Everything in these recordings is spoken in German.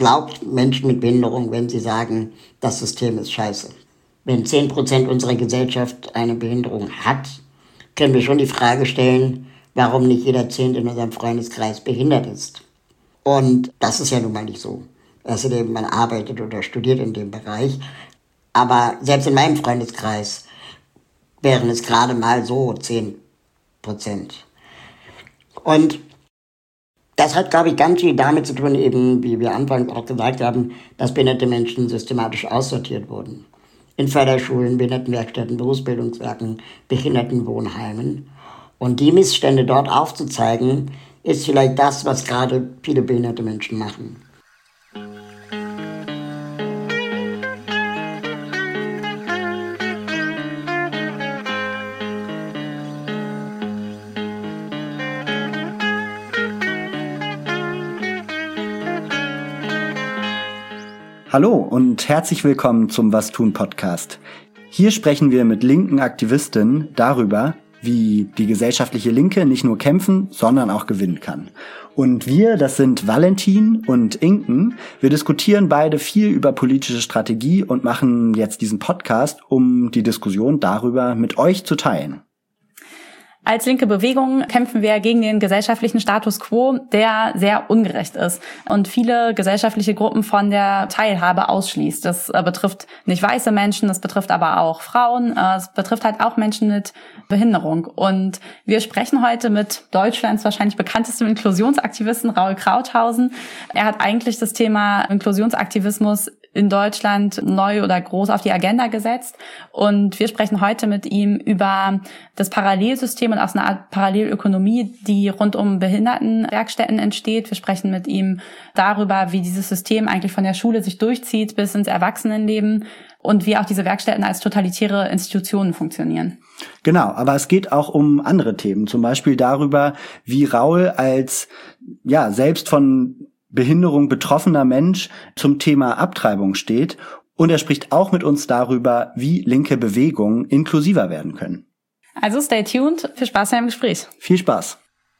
glaubt Menschen mit Behinderung, wenn sie sagen, das System ist scheiße. Wenn 10% unserer Gesellschaft eine Behinderung hat, können wir schon die Frage stellen, warum nicht jeder 10. in unserem Freundeskreis behindert ist. Und das ist ja nun mal nicht so. Außerdem, man arbeitet oder studiert in dem Bereich. Aber selbst in meinem Freundeskreis wären es gerade mal so 10%. Und das hat, glaube ich, ganz viel damit zu tun, eben, wie wir anfangs auch gesagt haben, dass behinderte Menschen systematisch aussortiert wurden. In Förderschulen, Behindertenwerkstätten, Berufsbildungswerken, Behindertenwohnheimen. Und die Missstände dort aufzuzeigen, ist vielleicht das, was gerade viele behinderte Menschen machen. Hallo und herzlich willkommen zum Was tun Podcast. Hier sprechen wir mit linken Aktivistinnen darüber, wie die gesellschaftliche Linke nicht nur kämpfen, sondern auch gewinnen kann. Und wir, das sind Valentin und Inken, wir diskutieren beide viel über politische Strategie und machen jetzt diesen Podcast, um die Diskussion darüber mit euch zu teilen. Als linke Bewegung kämpfen wir gegen den gesellschaftlichen Status quo, der sehr ungerecht ist und viele gesellschaftliche Gruppen von der Teilhabe ausschließt. Das betrifft nicht weiße Menschen, das betrifft aber auch Frauen, es betrifft halt auch Menschen mit Behinderung. Und wir sprechen heute mit Deutschlands wahrscheinlich bekanntestem Inklusionsaktivisten Raul Krauthausen. Er hat eigentlich das Thema Inklusionsaktivismus in Deutschland neu oder groß auf die Agenda gesetzt. Und wir sprechen heute mit ihm über das Parallelsystem und aus einer Art Parallelökonomie, die rund um Behindertenwerkstätten entsteht. Wir sprechen mit ihm darüber, wie dieses System eigentlich von der Schule sich durchzieht bis ins Erwachsenenleben und wie auch diese Werkstätten als totalitäre Institutionen funktionieren. Genau, aber es geht auch um andere Themen, zum Beispiel darüber, wie Raul als selbst von Behinderung betroffener Mensch zum Thema Abtreibung steht. Und er spricht auch mit uns darüber, wie linke Bewegungen inklusiver werden können. Also stay tuned, viel Spaß beim Gespräch. Viel Spaß.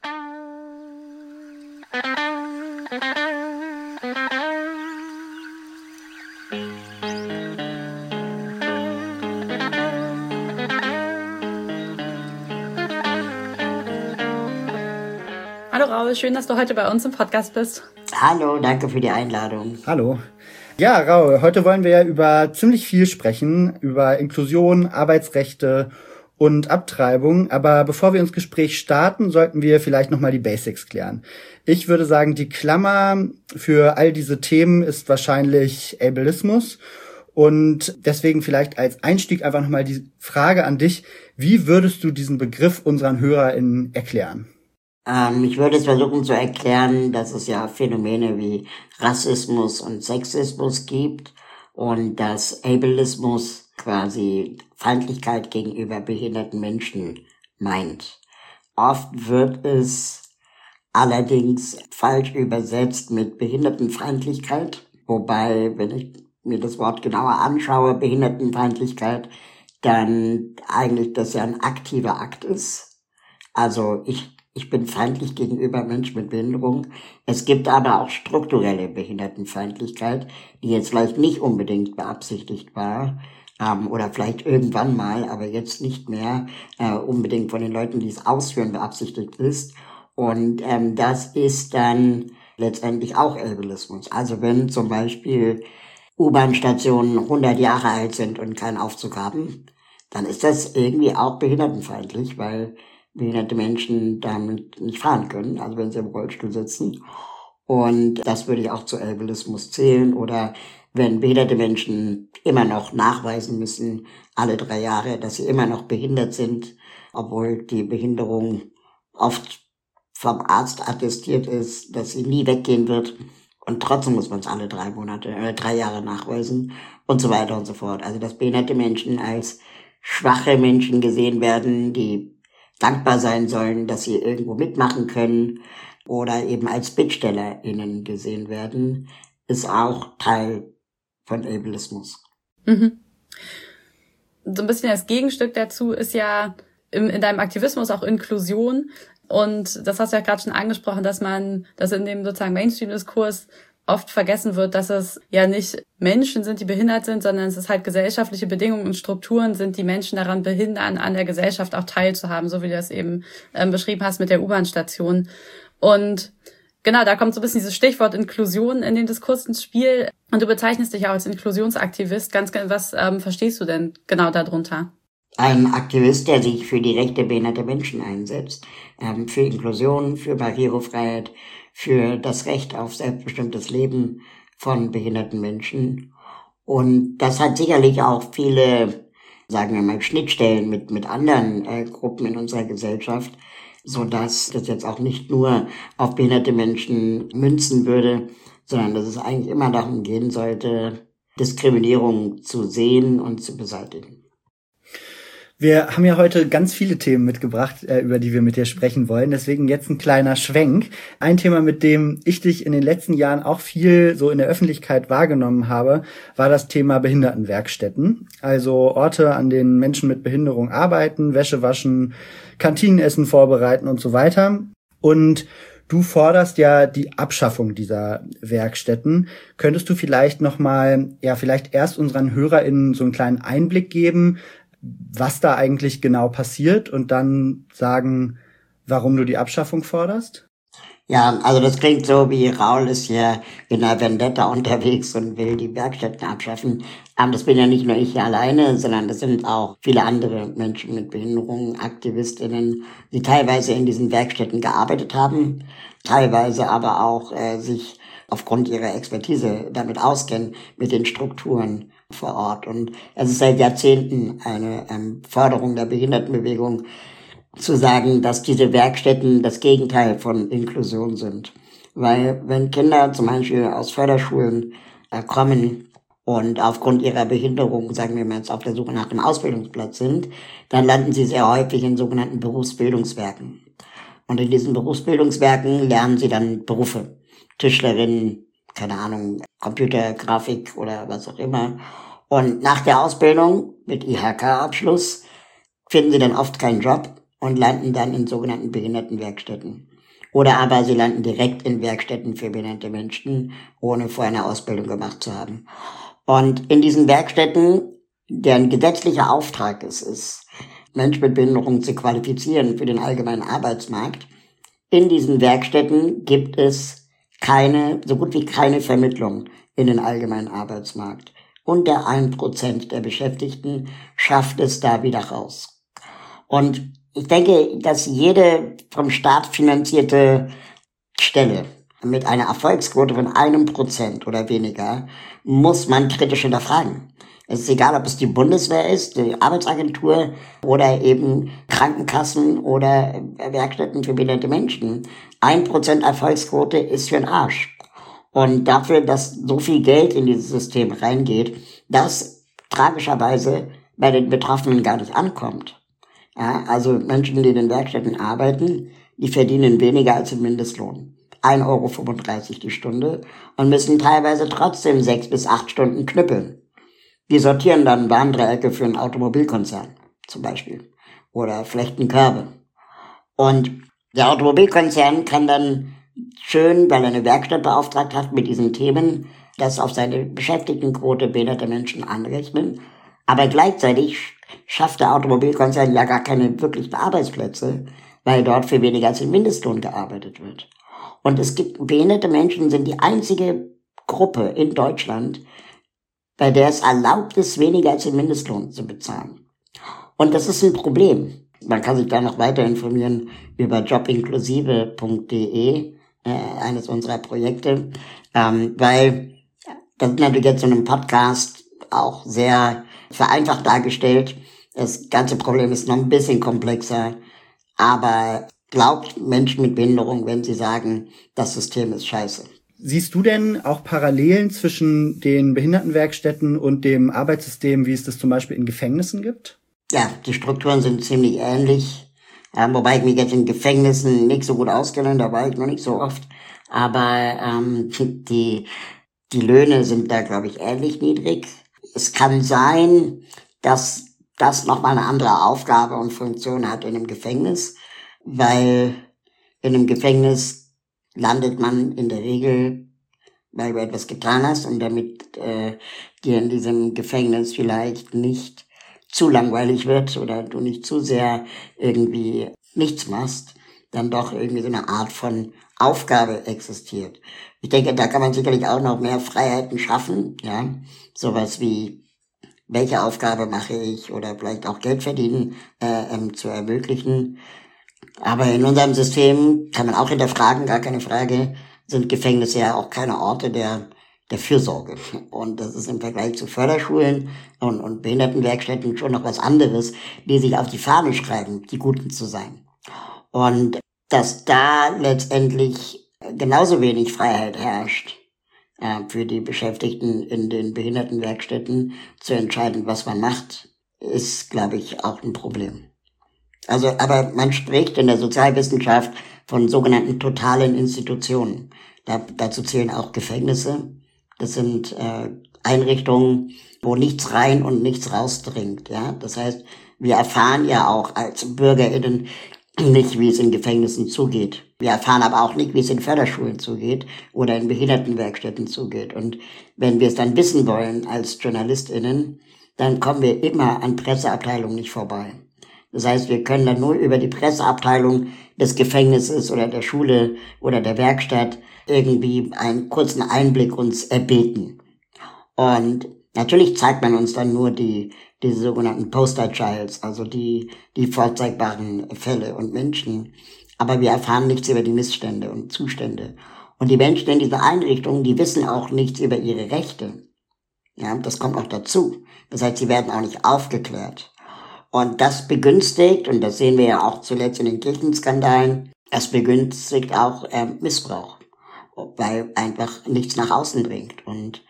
Hallo Raul, schön, dass du heute bei uns im Podcast bist. Hallo, danke für die Einladung. Hallo. Ja, Raul, heute wollen wir ja über ziemlich viel sprechen, über Inklusion, Arbeitsrechte und Abtreibung. Aber bevor wir ins Gespräch starten, sollten wir vielleicht nochmal die Basics klären. Ich würde sagen, die Klammer für all diese Themen ist wahrscheinlich Ableismus. Und deswegen vielleicht als Einstieg einfach nochmal die Frage an dich, wie würdest du diesen Begriff unseren HörerInnen erklären? Ich würde es versuchen zu erklären, dass es ja Phänomene wie Rassismus und Sexismus gibt und dass Ableismus quasi Feindlichkeit gegenüber behinderten Menschen meint. Oft wird es allerdings falsch übersetzt mit Behindertenfeindlichkeit, wobei, wenn ich mir das Wort genauer anschaue, Behindertenfeindlichkeit, dann eigentlich das ja ein aktiver Akt ist. Also ich bin feindlich gegenüber Menschen mit Behinderung. Es gibt aber auch strukturelle Behindertenfeindlichkeit, die jetzt vielleicht nicht unbedingt beabsichtigt war, oder vielleicht irgendwann mal, aber jetzt nicht mehr unbedingt von den Leuten, die es ausführen, beabsichtigt ist. Und das ist dann letztendlich auch Ableismus. Also wenn zum Beispiel U-Bahn-Stationen 100 Jahre alt sind und keinen Aufzug haben, dann ist das irgendwie auch behindertenfeindlich, weil behinderte Menschen damit nicht fahren können, also wenn sie im Rollstuhl sitzen. Und das würde ich auch zu Ableismus zählen. Oder wenn behinderte Menschen immer noch nachweisen müssen, alle 3 Jahre, dass sie immer noch behindert sind, obwohl die Behinderung oft vom Arzt attestiert ist, dass sie nie weggehen wird. Und trotzdem muss man es alle 3 Jahre nachweisen und so weiter und so fort. Also dass behinderte Menschen als schwache Menschen gesehen werden, die dankbar sein sollen, dass sie irgendwo mitmachen können oder eben als BittstellerInnen gesehen werden, ist auch Teil von Ableismus. Mhm. So ein bisschen das Gegenstück dazu ist ja in deinem Aktivismus auch Inklusion. Und das hast du ja gerade schon angesprochen, dass in dem sozusagen Mainstream-Diskurs oft vergessen wird, dass es ja nicht Menschen sind, die behindert sind, sondern es ist halt gesellschaftliche Bedingungen und Strukturen sind, die Menschen daran behindern, an der Gesellschaft auch teilzuhaben, so wie du das eben beschrieben hast mit der U-Bahn-Station. Und genau, da kommt so ein bisschen dieses Stichwort Inklusion in den Diskurs ins Spiel. Und du bezeichnest dich auch als Inklusionsaktivist. Was verstehst du denn genau darunter? Ein Aktivist, der sich für die Rechte behinderter Menschen einsetzt, für Inklusion, für Barrierefreiheit, für das Recht auf selbstbestimmtes Leben von behinderten Menschen. Und das hat sicherlich auch viele, sagen wir mal, Schnittstellen mit anderen Gruppen in unserer Gesellschaft, so dass das jetzt auch nicht nur auf behinderte Menschen münzen würde, sondern dass es eigentlich immer darum gehen sollte, Diskriminierung zu sehen und zu beseitigen. Wir haben ja heute ganz viele Themen mitgebracht, über die wir mit dir sprechen wollen. Deswegen jetzt ein kleiner Schwenk. Ein Thema, mit dem ich dich in den letzten Jahren auch viel so in der Öffentlichkeit wahrgenommen habe, war das Thema Behindertenwerkstätten. Also Orte, an denen Menschen mit Behinderung arbeiten, Wäsche waschen, Kantinenessen vorbereiten und so weiter. Und du forderst ja die Abschaffung dieser Werkstätten. Könntest du vielleicht nochmal, vielleicht erst unseren HörerInnen so einen kleinen Einblick geben, was da eigentlich genau passiert und dann sagen, warum du die Abschaffung forderst? Ja, also das klingt so, wie Raul ist hier in einer Vendetta unterwegs und will die Werkstätten abschaffen. Aber das bin ja nicht nur ich hier alleine, sondern das sind auch viele andere Menschen mit Behinderungen, AktivistInnen, die teilweise in diesen Werkstätten gearbeitet haben, teilweise aber auch sich aufgrund ihrer Expertise damit auskennen, mit den Strukturen vor Ort. Und es ist seit Jahrzehnten eine Forderung der Behindertenbewegung, zu sagen, dass diese Werkstätten das Gegenteil von Inklusion sind. Weil wenn Kinder zum Beispiel aus Förderschulen kommen und aufgrund ihrer Behinderung, sagen wir mal jetzt, auf der Suche nach einem Ausbildungsplatz sind, dann landen sie sehr häufig in sogenannten Berufsbildungswerken. Und in diesen Berufsbildungswerken lernen sie dann Berufe. Tischlerin, keine Ahnung, Computergrafik oder was auch immer. Und nach der Ausbildung mit IHK-Abschluss finden sie dann oft keinen Job und landen dann in sogenannten Behindertenwerkstätten. Oder aber sie landen direkt in Werkstätten für behinderte Menschen, ohne vorher eine Ausbildung gemacht zu haben. Und in diesen Werkstätten, deren gesetzlicher Auftrag es ist, Menschen mit Behinderung zu qualifizieren für den allgemeinen Arbeitsmarkt, in diesen Werkstätten gibt es so gut wie keine Vermittlung in den allgemeinen Arbeitsmarkt. Unter 1% der Beschäftigten schafft es da wieder raus. Und ich denke, dass jede vom Staat finanzierte Stelle mit einer Erfolgsquote von 1% oder weniger muss man kritisch hinterfragen. Es ist egal, ob es die Bundeswehr ist, die Arbeitsagentur oder eben Krankenkassen oder Werkstätten für behinderte Menschen. 1% Erfolgsquote ist für den Arsch. Und dafür, dass so viel Geld in dieses System reingeht, das tragischerweise bei den Betroffenen gar nicht ankommt. Ja, also Menschen, die in den Werkstätten arbeiten, die verdienen weniger als den Mindestlohn. 1,35 € die Stunde und müssen teilweise trotzdem 6 bis 8 Stunden knüppeln. Die sortieren dann Warndreiecke für einen Automobilkonzern zum Beispiel oder flechten Körbe. Und der Automobilkonzern kann dann schön, weil er eine Werkstatt beauftragt hat mit diesen Themen, das auf seine Beschäftigtenquote behinderter Menschen anrechnen. Aber gleichzeitig schafft der Automobilkonzern ja gar keine wirklichen Arbeitsplätze, weil dort für weniger als den Mindestlohn gearbeitet wird. Und behinderte Menschen sind die einzige Gruppe in Deutschland, bei der es erlaubt ist, weniger als den Mindestlohn zu bezahlen. Und das ist ein Problem. Man kann sich da noch weiter informieren über jobinklusive.de, eines unserer Projekte, weil das ist natürlich jetzt in einem Podcast auch sehr vereinfacht dargestellt. Das ganze Problem ist noch ein bisschen komplexer, aber glaubt Menschen mit Behinderung, wenn sie sagen, das System ist scheiße. Siehst du denn auch Parallelen zwischen den Behindertenwerkstätten und dem Arbeitssystem, wie es das zum Beispiel in Gefängnissen gibt? Ja, die Strukturen sind ziemlich ähnlich, wobei ich mich jetzt in Gefängnissen nicht so gut auskenne, da war ich noch nicht so oft, aber die Löhne sind da, glaube ich, ähnlich niedrig. Es kann sein, dass das nochmal eine andere Aufgabe und Funktion hat in einem Gefängnis, weil in einem Gefängnis landet man in der Regel weil du etwas getan hast und damit dir in diesem Gefängnis vielleicht nicht zu langweilig wird oder du nicht zu sehr irgendwie nichts machst, dann doch irgendwie so eine Art von Aufgabe existiert. Ich denke, da kann man sicherlich auch noch mehr Freiheiten schaffen, ja, sowas wie, welche Aufgabe mache ich oder vielleicht auch Geld verdienen zu ermöglichen. Aber in unserem System kann man auch hinterfragen, gar keine Frage, sind Gefängnisse ja auch keine Orte der Fürsorge. Und das ist im Vergleich zu Förderschulen und Behindertenwerkstätten schon noch was anderes, die sich auf die Fahne schreiben, die Guten zu sein. Und dass da letztendlich genauso wenig Freiheit herrscht, für die Beschäftigten in den Behindertenwerkstätten zu entscheiden, was man macht, ist, glaube ich, auch ein Problem. Also, aber man spricht in der Sozialwissenschaft von sogenannten totalen Institutionen. Dazu zählen auch Gefängnisse. Das sind Einrichtungen, wo nichts rein und nichts rausdringt. Ja, das heißt, wir erfahren ja auch als BürgerInnen nicht, wie es in Gefängnissen zugeht. Wir erfahren aber auch nicht, wie es in Förderschulen zugeht oder in Behindertenwerkstätten zugeht. Und wenn wir es dann wissen wollen als JournalistInnen, dann kommen wir immer an Presseabteilungen nicht vorbei. Das heißt, wir können dann nur über die Presseabteilung des Gefängnisses oder der Schule oder der Werkstatt irgendwie einen kurzen Einblick uns erbeten. Und natürlich zeigt man uns dann nur diese sogenannten Poster Childs, also die vorzeigbaren Fälle und Menschen. Aber wir erfahren nichts über die Missstände und Zustände. Und die Menschen in dieser Einrichtung, die wissen auch nichts über ihre Rechte. Ja, das kommt auch dazu. Das heißt, sie werden auch nicht aufgeklärt. Und das begünstigt, und das sehen wir ja auch zuletzt in den Kirchenskandalen, das begünstigt auch Missbrauch, weil einfach nichts nach außen dringt. Und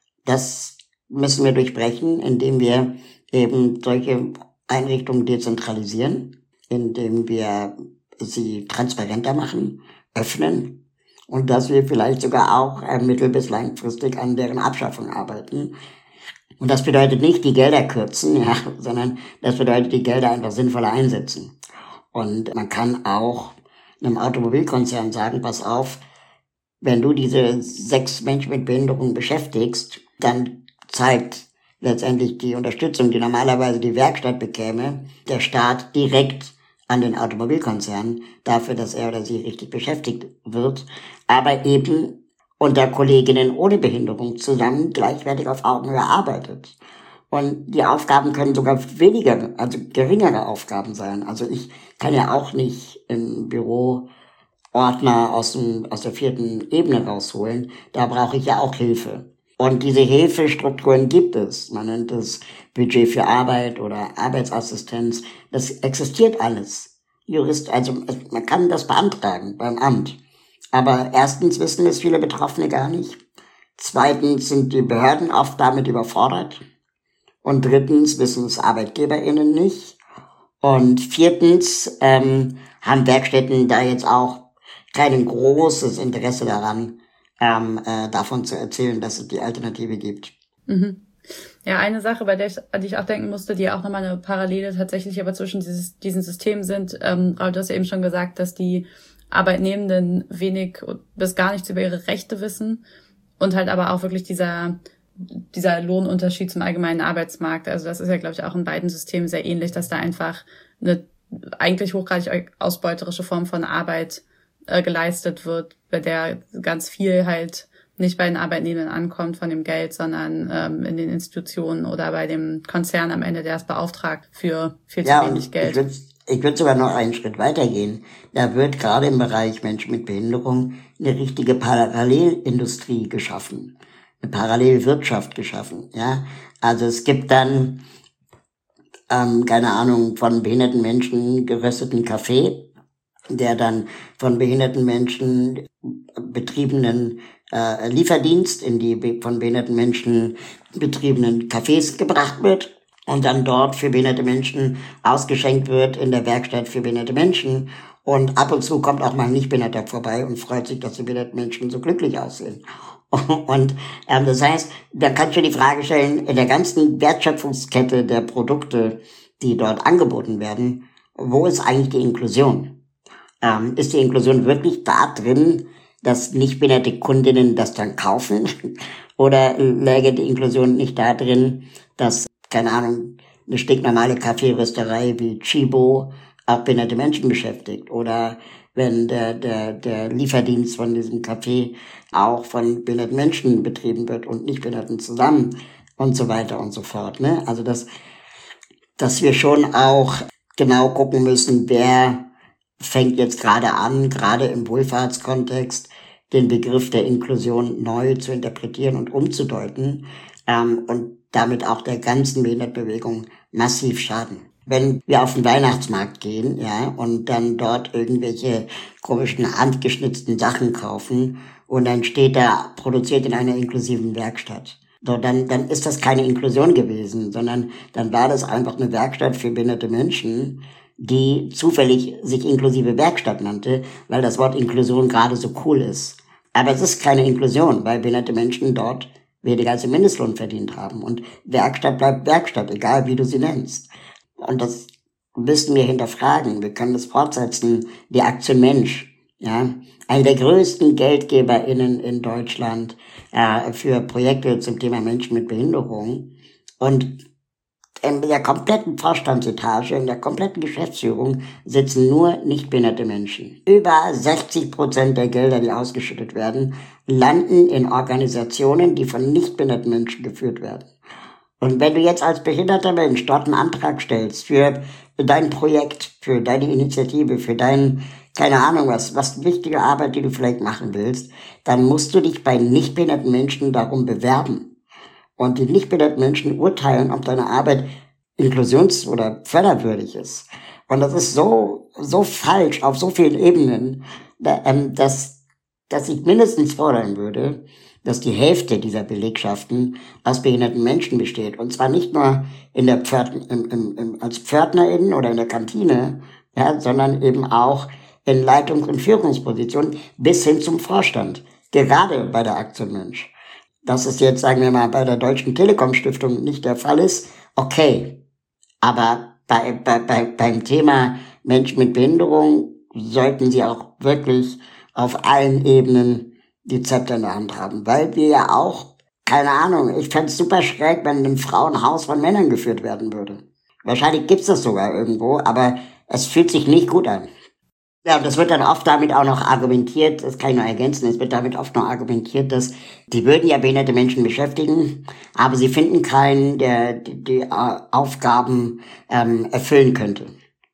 das müssen wir durchbrechen, indem wir eben solche Einrichtungen dezentralisieren, indem wir sie transparenter machen, öffnen und dass wir vielleicht sogar auch mittel- bis langfristig an deren Abschaffung arbeiten. Und das bedeutet nicht die Gelder kürzen, ja, sondern das bedeutet die Gelder einfach sinnvoller einsetzen. Und man kann auch einem Automobilkonzern sagen, pass auf, wenn du diese 6 Menschen mit Behinderung beschäftigst, dann zahlt letztendlich die Unterstützung, die normalerweise die Werkstatt bekäme, der Staat direkt an den Automobilkonzern dafür, dass er oder sie richtig beschäftigt wird, aber eben unter Kolleginnen ohne Behinderung zusammen gleichwertig auf Augenhöhe arbeitet. Und die Aufgaben können sogar weniger, also geringere Aufgaben sein. Also ich kann ja auch nicht im Büro Ordner aus der 4. Ebene rausholen. Da brauche ich ja auch Hilfe. Und diese Hilfestrukturen gibt es. Man nennt es Budget für Arbeit oder Arbeitsassistenz. Das existiert alles. Also man kann das beantragen beim Amt. Aber erstens wissen es viele Betroffene gar nicht. Zweitens sind die Behörden oft damit überfordert. Und drittens wissen es ArbeitgeberInnen nicht. Und viertens haben Werkstätten da jetzt auch kein großes Interesse daran, davon zu erzählen, dass es die Alternative gibt. Mhm. Ja, eine Sache, an die ich auch denken musste, die auch nochmal eine Parallele tatsächlich aber zwischen diesen Systemen sind. Raul, du hast ja eben schon gesagt, dass die Arbeitnehmenden wenig bis gar nichts über ihre Rechte wissen und halt aber auch wirklich dieser Lohnunterschied zum allgemeinen Arbeitsmarkt. Also das ist ja, glaube ich, auch in beiden Systemen sehr ähnlich, dass da einfach eine eigentlich hochgradig ausbeuterische Form von Arbeit geleistet wird, bei der ganz viel halt nicht bei den Arbeitnehmern ankommt von dem Geld, sondern in den Institutionen oder bei dem Konzern am Ende, der es beauftragt für viel zu wenig Geld. Ich würde sogar noch einen Schritt weitergehen. Da wird gerade im Bereich Menschen mit Behinderung eine richtige Parallelindustrie geschaffen, eine Parallelwirtschaft geschaffen. Ja, also es gibt dann keine Ahnung, von behinderten Menschen gerösteten Kaffee, der dann von behinderten Menschen betriebenen Lieferdienst in die von behinderten Menschen betriebenen Cafés gebracht wird und dann dort für behinderte Menschen ausgeschenkt wird in der Werkstatt für behinderte Menschen. Und ab und zu kommt auch mal ein Nichtbehinderter vorbei und freut sich, dass die behinderten Menschen so glücklich aussehen. Und das heißt, da kannst du die Frage stellen, in der ganzen Wertschöpfungskette der Produkte, die dort angeboten werden, wo ist eigentlich die Inklusion? Ist die Inklusion wirklich da drin, dass nichtbehinderte Kundinnen das dann kaufen? Oder läge die Inklusion nicht da drin, dass, keine Ahnung, eine stinknormale Kaffeerösterei wie Chibo auch behinderte Menschen beschäftigt? Oder wenn der Lieferdienst von diesem Café auch von behinderten Menschen betrieben wird und Nichtbehinderten zusammen und so weiter und so fort, ne? Also dass wir schon auch genau gucken müssen, wer fängt jetzt gerade an, gerade im Wohlfahrtskontext, den Begriff der Inklusion neu zu interpretieren und umzudeuten, und damit auch der ganzen Behindertenbewegung massiv schaden. Wenn wir auf den Weihnachtsmarkt gehen, ja, und dann dort irgendwelche komischen handgeschnitzten Sachen kaufen und dann steht da, produziert in einer inklusiven Werkstatt. So, dann ist das keine Inklusion gewesen, sondern dann war das einfach eine Werkstatt für behinderte Menschen, die zufällig sich inklusive Werkstatt nannte, weil das Wort Inklusion gerade so cool ist. Aber es ist keine Inklusion, weil behinderte Menschen dort weniger als den Mindestlohn verdient haben. Und Werkstatt bleibt Werkstatt, egal wie du sie nennst. Und das müssen wir hinterfragen. Wir können das fortsetzen. Die Aktion Mensch, ja, eine der größten GeldgeberInnen in Deutschland für Projekte zum Thema Menschen mit Behinderung. Und in der kompletten Vorstandsetage, in der kompletten Geschäftsführung sitzen nur nichtbehinderte Menschen. Über 60% der Gelder, die ausgeschüttet werden, landen in Organisationen, die von nichtbehinderten Menschen geführt werden. Und wenn du jetzt als behinderter Mensch dort einen Antrag stellst für dein Projekt, für deine Initiative, für dein, keine Ahnung was wichtige Arbeit, die du vielleicht machen willst, dann musst du dich bei nichtbehinderten Menschen darum bewerben. Und die nichtbehinderten Menschen urteilen, ob deine Arbeit inklusions- oder förderwürdig ist. Und das ist so falsch auf so vielen Ebenen, dass ich mindestens fordern würde, dass die Hälfte dieser Belegschaften aus behinderten Menschen besteht. Und zwar nicht nur in der als PförtnerInnen oder in der Kantine, ja, sondern eben auch in Leitungs- und Führungspositionen bis hin zum Vorstand. Gerade bei der Aktion Mensch. Dass es jetzt, sagen wir mal, bei der Deutschen Telekom Stiftung nicht der Fall ist, okay. Aber beim Thema Menschen mit Behinderung sollten sie auch wirklich auf allen Ebenen die Zepter in der Hand haben. Weil wir ja auch, keine Ahnung, ich fände es super schräg, wenn ein Frauenhaus von Männern geführt werden würde. Wahrscheinlich gibt's das sogar irgendwo, aber es fühlt sich nicht gut an. Ja, und das wird dann oft damit auch noch argumentiert, das kann ich noch ergänzen, es wird damit oft noch argumentiert, dass die würden ja behinderte Menschen beschäftigen, aber sie finden keinen, der die Aufgaben erfüllen könnte.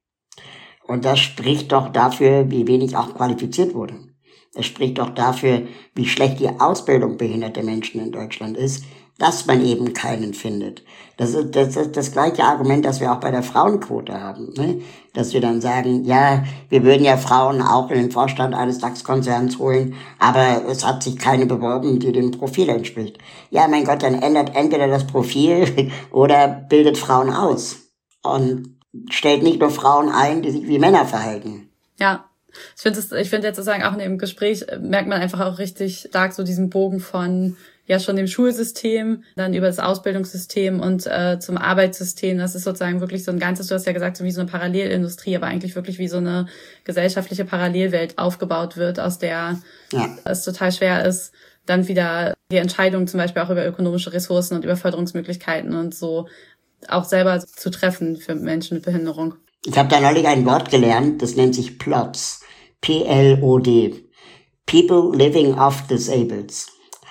Und das spricht doch dafür, wie wenig auch qualifiziert wurde. Es spricht doch dafür, wie schlecht die Ausbildung behinderter Menschen in Deutschland ist, dass man eben keinen findet. Das ist das gleiche Argument, das wir auch bei der Frauenquote haben, ne? Dass wir dann sagen, ja, wir würden ja Frauen auch in den Vorstand eines DAX-Konzerns holen, aber es hat sich keine beworben, die dem Profil entspricht. Ja, mein Gott, dann ändert entweder das Profil oder bildet Frauen aus und stellt nicht nur Frauen ein, die sich wie Männer verhalten. Ja. Ich finde jetzt sozusagen auch in dem Gespräch merkt man einfach auch richtig stark so diesen Bogen von ja schon dem Schulsystem, dann über das Ausbildungssystem und zum Arbeitssystem. Das ist sozusagen wirklich so ein ganzes, du hast ja gesagt, so wie so eine Parallelindustrie, aber eigentlich wirklich wie so eine gesellschaftliche Parallelwelt aufgebaut wird, aus der es total schwer ist, dann wieder die Entscheidungen zum Beispiel auch über ökonomische Ressourcen und über Förderungsmöglichkeiten und so auch selber zu treffen für Menschen mit Behinderung. Ich habe da neulich ein Wort gelernt, das nennt sich PLODs. P-L-O-D. People Living Off Disableds.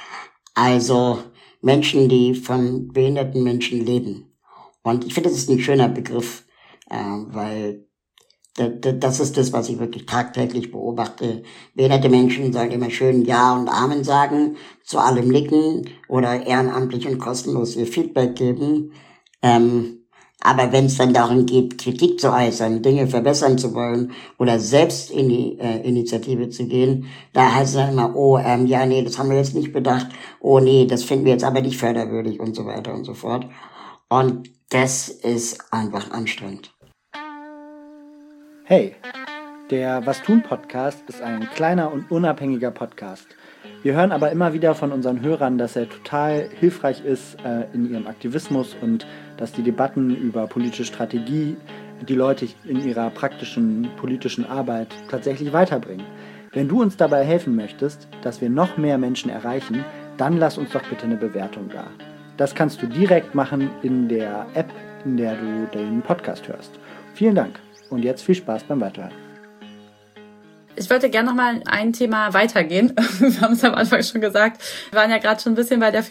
Also Menschen, die von behinderten Menschen leben. Und ich finde, das ist ein schöner Begriff, weil das ist das, was ich wirklich tagtäglich beobachte. Behinderte Menschen sollen immer schön Ja und Amen sagen, zu allem nicken oder ehrenamtlich und kostenlos ihr Feedback geben. Aber wenn es dann darum geht, Kritik zu äußern, Dinge verbessern zu wollen oder selbst in die Initiative zu gehen, da heißt es dann immer, ja, nee, das haben wir jetzt nicht bedacht, oh nee, das finden wir jetzt aber nicht förderwürdig und so weiter und so fort. Und das ist einfach anstrengend. Hey, der Was tun Podcast ist ein kleiner und unabhängiger Podcast. Wir hören aber immer wieder von unseren Hörern, dass er total hilfreich ist in ihrem Aktivismus und dass die Debatten über politische Strategie die Leute in ihrer praktischen politischen Arbeit tatsächlich weiterbringen. Wenn du uns dabei helfen möchtest, dass wir noch mehr Menschen erreichen, dann lass uns doch bitte eine Bewertung da. Das kannst du direkt machen in der App, in der du den Podcast hörst. Vielen Dank und jetzt viel Spaß beim Weiterhören. Ich wollte gerne nochmal ein Thema weitergehen. Wir haben es am Anfang schon gesagt. Wir waren ja gerade schon ein bisschen bei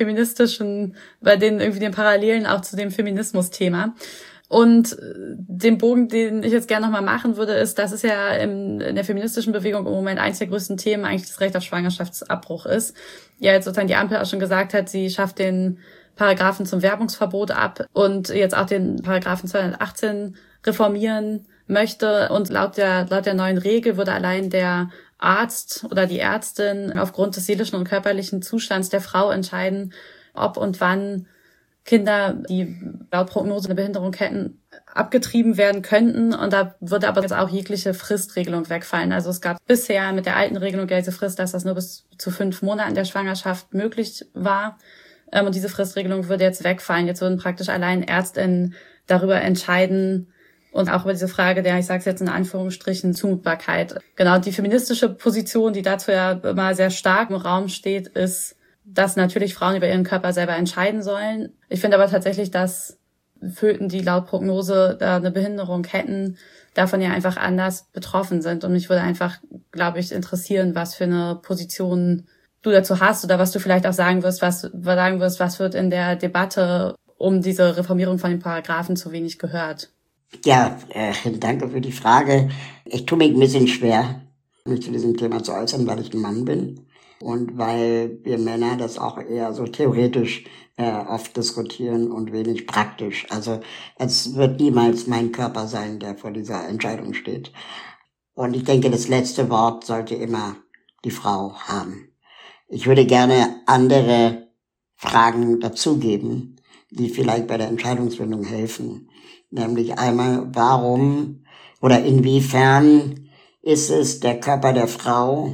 bei den Parallelen auch zu dem Feminismus-Thema. Und den Bogen, den ich jetzt gerne nochmal machen würde, ist, dass es ja in der feministischen Bewegung im Moment eines der größten Themen eigentlich das Recht auf Schwangerschaftsabbruch ist. Ja, jetzt sozusagen die Ampel auch schon gesagt hat, sie schafft den Paragraphen zum Werbungsverbot ab und jetzt auch den Paragraphen 218 reformieren möchte. Und laut der neuen Regel würde allein der Arzt oder die Ärztin aufgrund des seelischen und körperlichen Zustands der Frau entscheiden, ob und wann Kinder, die laut Prognose eine Behinderung hätten, abgetrieben werden könnten. Und da würde aber jetzt auch jegliche Fristregelung wegfallen. Also es gab bisher mit der alten Regelung ja diese Frist, dass das nur bis zu 5 Monaten der Schwangerschaft möglich war. Und diese Fristregelung würde jetzt wegfallen. Jetzt würden praktisch allein ÄrztInnen darüber entscheiden und auch über diese Frage der, ich sage es jetzt in Anführungsstrichen, Zumutbarkeit. Genau, die feministische Position, die dazu ja immer sehr stark im Raum steht, ist, dass natürlich Frauen über ihren Körper selber entscheiden sollen. Ich finde aber tatsächlich, dass Föten, die laut Prognose da eine Behinderung hätten, davon ja einfach anders betroffen sind. Und mich würde einfach, glaube ich, interessieren, was für eine Position du dazu hast oder was du vielleicht auch sagen wirst, was wird in der Debatte um diese Reformierung von den Paragraphen zu wenig gehört. Ja, danke für die Frage. Ich tue mich ein bisschen schwer, mich zu diesem Thema zu äußern, weil ich ein Mann bin. Und weil wir Männer das auch eher so theoretisch oft diskutieren und wenig praktisch. Also es wird niemals mein Körper sein, der vor dieser Entscheidung steht. Und ich denke, das letzte Wort sollte immer die Frau haben. Ich würde gerne andere Fragen dazugeben, die vielleicht bei der Entscheidungsfindung helfen. Nämlich einmal, warum oder inwiefern ist es der Körper der Frau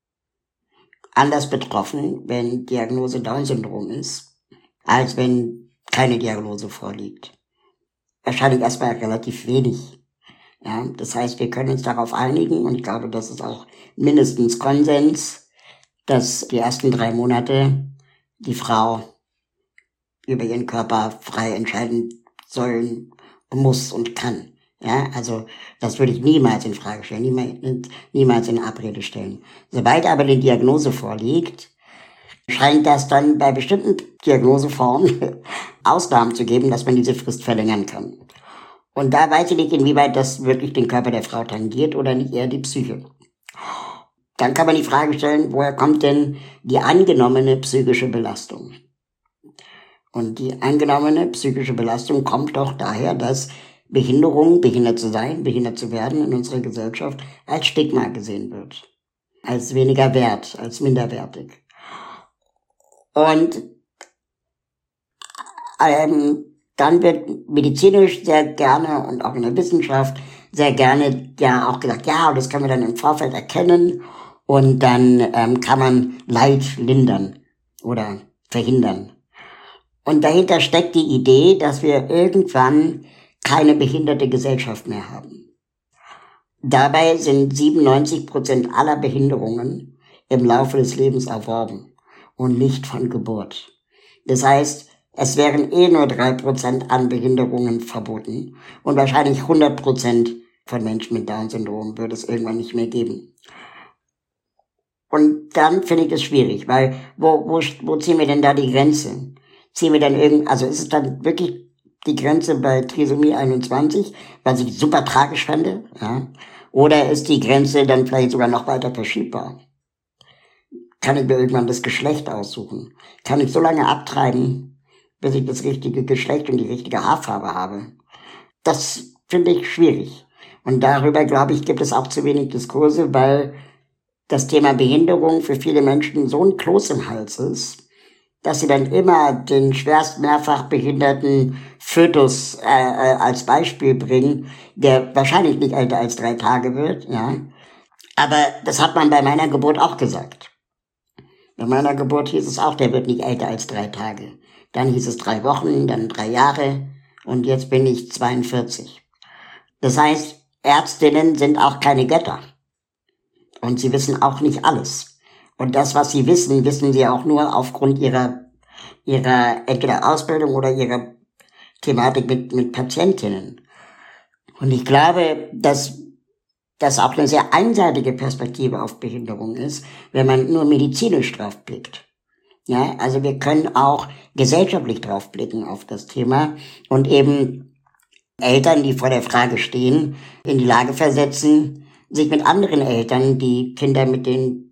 anders betroffen, wenn Diagnose Down-Syndrom ist, als wenn keine Diagnose vorliegt. Wahrscheinlich erstmal relativ wenig. Ja, das heißt, wir können uns darauf einigen und ich glaube, das ist auch mindestens Konsens, dass die ersten 3 Monate die Frau über ihren Körper frei entscheiden sollen, muss und kann. Ja, also das würde ich niemals in Frage stellen, niemals in Abrede stellen. Sobald aber die Diagnose vorliegt, scheint das dann bei bestimmten Diagnoseformen Ausnahmen zu geben, dass man diese Frist verlängern kann. Und da weiß ich nicht, inwieweit das wirklich den Körper der Frau tangiert oder nicht eher die Psyche. Dann kann man die Frage stellen, woher kommt denn die angenommene psychische Belastung? Und die angenommene psychische Belastung kommt doch daher, dass Behinderung, behindert zu sein, behindert zu werden in unserer Gesellschaft als Stigma gesehen wird. Als weniger wert, als minderwertig. Und dann wird medizinisch sehr gerne und auch in der Wissenschaft sehr gerne ja auch gesagt, ja, das können wir dann im Vorfeld erkennen und dann kann man Leid lindern oder verhindern. Und dahinter steckt die Idee, dass wir irgendwann keine behinderte Gesellschaft mehr haben. Dabei sind 97% aller Behinderungen im Laufe des Lebens erworben und nicht von Geburt. Das heißt, es wären nur 3% an Behinderungen verboten und wahrscheinlich 100% von Menschen mit Down-Syndrom würde es irgendwann nicht mehr geben. Und dann finde ich das schwierig, weil wo ziehen wir denn da die Grenze? Ziehen wir dann also ist es dann wirklich die Grenze bei Trisomie 21, was ich super tragisch fände, ja? Oder ist die Grenze dann vielleicht sogar noch weiter verschiebbar? Kann ich mir irgendwann das Geschlecht aussuchen? Kann ich so lange abtreiben, bis ich das richtige Geschlecht und die richtige Haarfarbe habe? Das finde ich schwierig. Und darüber, glaube ich, gibt es auch zu wenig Diskurse, weil das Thema Behinderung für viele Menschen so ein Kloß im Hals ist, dass sie dann immer den schwerst mehrfach behinderten Fötus als Beispiel bringen, der wahrscheinlich nicht älter als 3 Tage wird, ja. Aber das hat man bei meiner Geburt auch gesagt. Bei meiner Geburt hieß es auch, der wird nicht älter als 3 Tage. Dann hieß es 3 Wochen, dann 3 Jahre und jetzt bin ich 42. Das heißt, Ärztinnen sind auch keine Götter. Und sie wissen auch nicht alles. Und das, was sie wissen, wissen sie auch nur aufgrund ihrer entweder Ausbildung oder ihrer Thematik mit Patientinnen. Und ich glaube, dass das auch eine sehr einseitige Perspektive auf Behinderung ist, wenn man nur medizinisch drauf blickt. Ja, also wir können auch gesellschaftlich drauf blicken auf das Thema und eben Eltern, die vor der Frage stehen, in die Lage versetzen, sich mit anderen Eltern, die Kinder mit den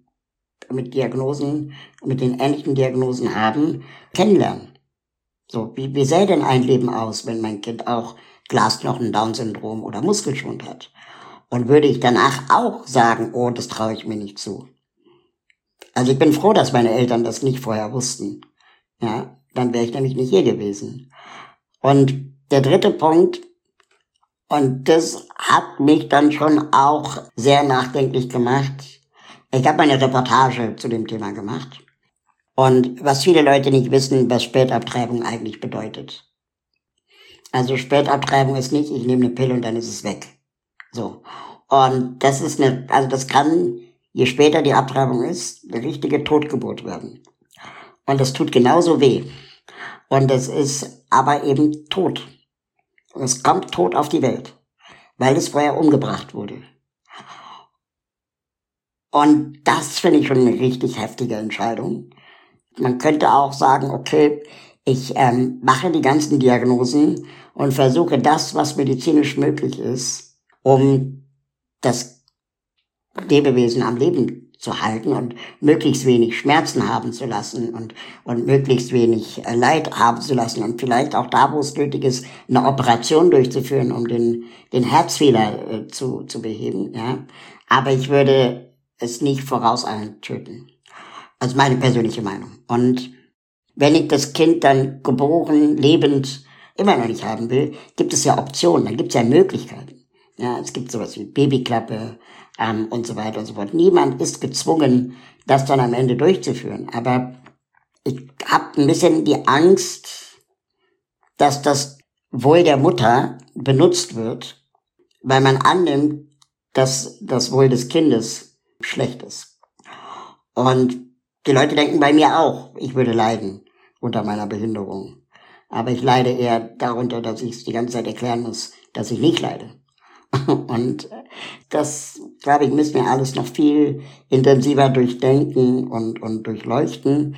ähnlichen Diagnosen haben, kennenlernen. So, wie sähe denn ein Leben aus, wenn mein Kind auch Glasknochen, Down-Syndrom oder Muskelschwund hat? Und würde ich danach auch sagen, oh, das traue ich mir nicht zu. Also ich bin froh, dass meine Eltern das nicht vorher wussten. Ja, dann wäre ich nämlich nicht hier gewesen. Und der dritte Punkt, und das hat mich dann schon auch sehr nachdenklich gemacht. Ich habe eine Reportage zu dem Thema gemacht. Und was viele Leute nicht wissen, was Spätabtreibung eigentlich bedeutet. Also Spätabtreibung ist nicht, ich nehme eine Pille und dann ist es weg. So. Und das ist das kann, je später die Abtreibung ist, eine richtige Totgeburt werden. Und das tut genauso weh. Und es ist aber eben tot. Und es kommt tot auf die Welt, weil es vorher umgebracht wurde. Und das finde ich schon eine richtig heftige Entscheidung. Man könnte auch sagen, okay, ich mache die ganzen Diagnosen und versuche das, was medizinisch möglich ist, um das Lebewesen am Leben zu halten und möglichst wenig Schmerzen haben zu lassen und möglichst wenig Leid haben zu lassen und vielleicht auch da, wo es nötig ist, eine Operation durchzuführen, um den Herzfehler zu beheben. Ja, aber ich würde es nicht vorauseilend töten. Also meine persönliche Meinung. Und wenn ich das Kind dann geboren, lebend immer noch nicht haben will, gibt es ja Optionen, dann gibt es ja Möglichkeiten. Ja, es gibt sowas wie Babyklappe und so weiter und so fort. Niemand ist gezwungen, das dann am Ende durchzuführen. Aber ich habe ein bisschen die Angst, dass das Wohl der Mutter benutzt wird, weil man annimmt, dass das Wohl des Kindes schlecht ist. Und die Leute denken bei mir auch, ich würde leiden unter meiner Behinderung. Aber ich leide eher darunter, dass ich es die ganze Zeit erklären muss, dass ich nicht leide. Und das, glaube ich, müssen wir alles noch viel intensiver durchdenken und durchleuchten.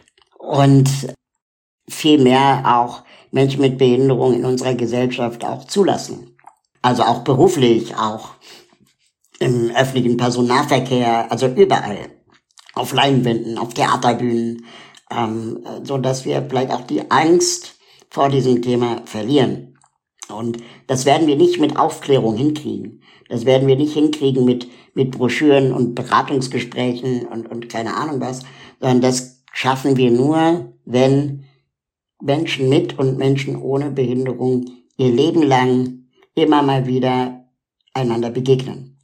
Und viel mehr auch Menschen mit Behinderung in unserer Gesellschaft auch zulassen. Also auch beruflich, auch im öffentlichen Personennahverkehr, also überall. Auf Leinwänden, auf Theaterbühnen, so dass wir vielleicht auch die Angst vor diesem Thema verlieren. Und das werden wir nicht mit Aufklärung hinkriegen. Das werden wir nicht hinkriegen mit Broschüren und Beratungsgesprächen und keine Ahnung was, sondern das schaffen wir nur, wenn Menschen mit und Menschen ohne Behinderung ihr Leben lang immer mal wieder einander begegnen.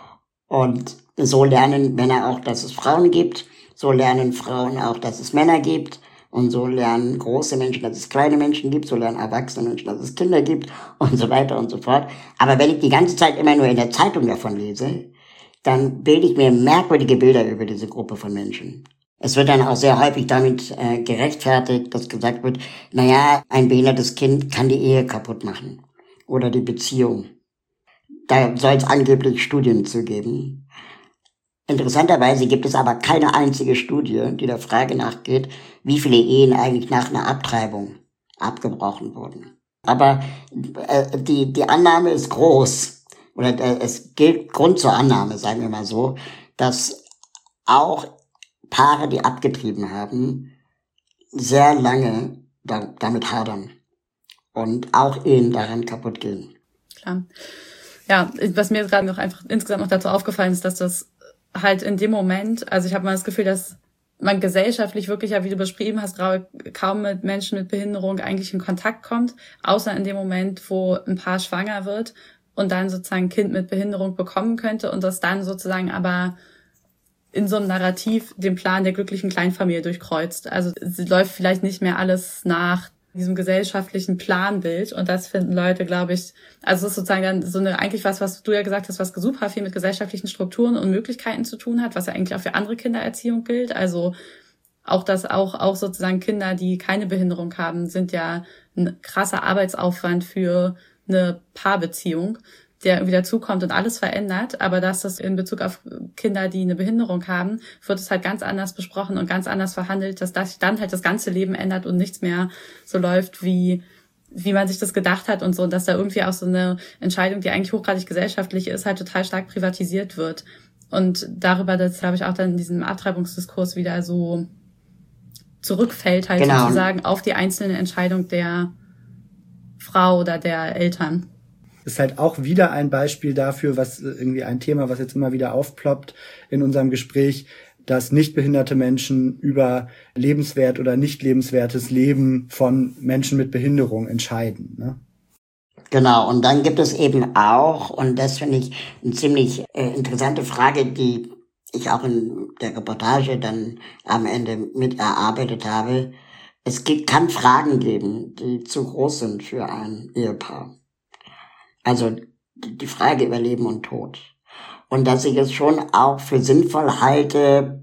Und so lernen Männer auch, dass es Frauen gibt. So lernen Frauen auch, dass es Männer gibt. Und so lernen große Menschen, dass es kleine Menschen gibt. So lernen erwachsene Menschen, dass es Kinder gibt. Und so weiter und so fort. Aber wenn ich die ganze Zeit immer nur in der Zeitung davon lese, dann bilde ich mir merkwürdige Bilder über diese Gruppe von Menschen. Es wird dann auch sehr häufig damit gerechtfertigt, dass gesagt wird, naja, ein behindertes Kind kann die Ehe kaputt machen. Oder die Beziehung. Da soll es angeblich Studien zu geben. Interessanterweise gibt es aber keine einzige Studie, die der Frage nachgeht, wie viele Ehen eigentlich nach einer Abtreibung abgebrochen wurden. Aber die Annahme ist groß, oder es gilt Grund zur Annahme, sagen wir mal so, dass auch Paare, die abgetrieben haben, sehr lange damit hadern und auch Ehen daran kaputt gehen. Klar. Ja, was mir gerade noch einfach insgesamt noch dazu aufgefallen ist, dass das halt in dem Moment, also ich habe mal das Gefühl, dass man gesellschaftlich wirklich, ja, wie du beschrieben hast, kaum mit Menschen mit Behinderung eigentlich in Kontakt kommt, außer in dem Moment, wo ein Paar schwanger wird und dann sozusagen ein Kind mit Behinderung bekommen könnte und das dann sozusagen aber in so einem Narrativ den Plan der glücklichen Kleinfamilie durchkreuzt. Also es läuft vielleicht nicht mehr alles nach diesem gesellschaftlichen Planbild. Und das finden Leute, glaube ich, also es ist sozusagen dann so eine, eigentlich was du ja gesagt hast, was super viel mit gesellschaftlichen Strukturen und Möglichkeiten zu tun hat, was ja eigentlich auch für andere Kindererziehung gilt. Also auch auch sozusagen Kinder, die keine Behinderung haben, sind ja ein krasser Arbeitsaufwand für eine Paarbeziehung, der irgendwie dazukommt und alles verändert. Aber dass das in Bezug auf Kinder, die eine Behinderung haben, wird es halt ganz anders besprochen und ganz anders verhandelt, dass das dann halt das ganze Leben ändert und nichts mehr so läuft, wie man sich das gedacht hat und so. Und dass da irgendwie auch so eine Entscheidung, die eigentlich hochgradig gesellschaftlich ist, halt total stark privatisiert wird. Und darüber, das glaube ich auch dann in diesem Abtreibungsdiskurs wieder so zurückfällt, halt sozusagen auf die einzelne Entscheidung der Frau oder der Eltern. Ist halt auch wieder ein Beispiel dafür, was irgendwie ein Thema, was jetzt immer wieder aufploppt in unserem Gespräch, dass nichtbehinderte Menschen über lebenswert oder nicht lebenswertes Leben von Menschen mit Behinderung entscheiden, ne? Genau, und dann gibt es eben auch, und das finde ich eine ziemlich interessante Frage, die ich auch in der Reportage dann am Ende mit erarbeitet habe. Kann Fragen geben, die zu groß sind für ein Ehepaar. Also die Frage über Leben und Tod. Und dass ich es schon auch für sinnvoll halte,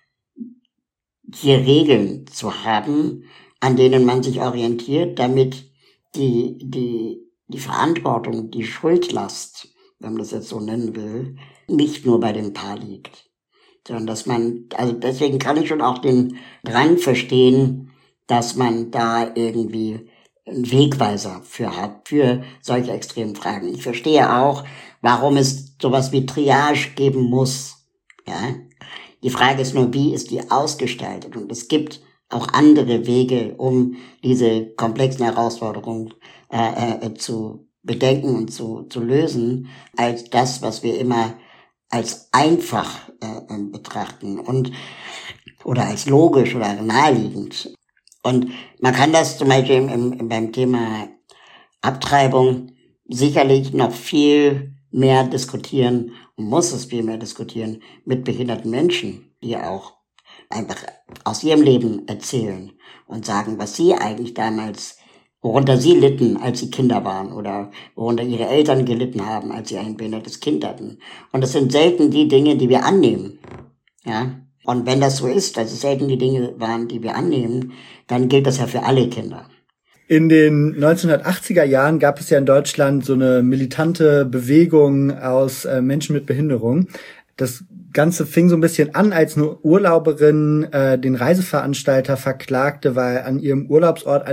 hier Regeln zu haben, an denen man sich orientiert, damit die Verantwortung, die Schuldlast, wenn man das jetzt so nennen will, nicht nur bei dem Paar liegt. Sondern dass also deswegen kann ich schon auch den Drang verstehen, dass man da irgendwie einen Wegweiser für hat, für solche extremen Fragen. Ich verstehe auch, warum es sowas wie Triage geben muss. Ja? Die Frage ist nur, wie ist die ausgestaltet? Und es gibt auch andere Wege, um diese komplexen Herausforderungen zu bedenken und zu lösen, als das, was wir immer als einfach betrachten oder als logisch oder naheliegend. Und man kann das zum Beispiel beim Thema Abtreibung sicherlich noch viel mehr diskutieren und muss es viel mehr diskutieren mit behinderten Menschen, die auch einfach aus ihrem Leben erzählen und sagen, was sie eigentlich damals, worunter sie litten, als sie Kinder waren oder worunter ihre Eltern gelitten haben, als sie ein behindertes Kind hatten. Und das sind selten die Dinge, die wir annehmen. Ja. Und wenn das so ist, dass es selten die Dinge waren, die wir annehmen, dann gilt das ja für alle Kinder. In den 1980er Jahren gab es ja in Deutschland so eine militante Bewegung aus Menschen mit Behinderung. Das Ganze fing so ein bisschen an, als eine Urlauberin den Reiseveranstalter verklagte, weil an ihrem Urlaubsort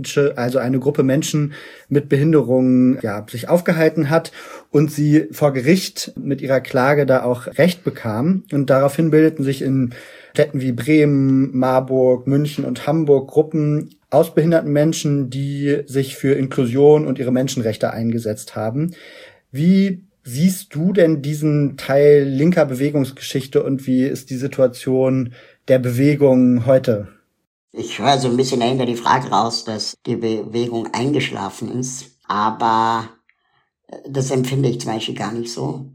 eine Gruppe Menschen mit Behinderungen sich aufgehalten hat und sie vor Gericht mit ihrer Klage da auch Recht bekam. Und daraufhin bildeten sich in Städten wie Bremen, Marburg, München und Hamburg Gruppen aus behinderten Menschen, die sich für Inklusion und ihre Menschenrechte eingesetzt haben. Wie siehst du denn diesen Teil linker Bewegungsgeschichte und wie ist die Situation der Bewegung heute? Ich höre so ein bisschen dahinter die Frage raus, dass die Bewegung eingeschlafen ist, aber das empfinde ich zum Beispiel gar nicht so.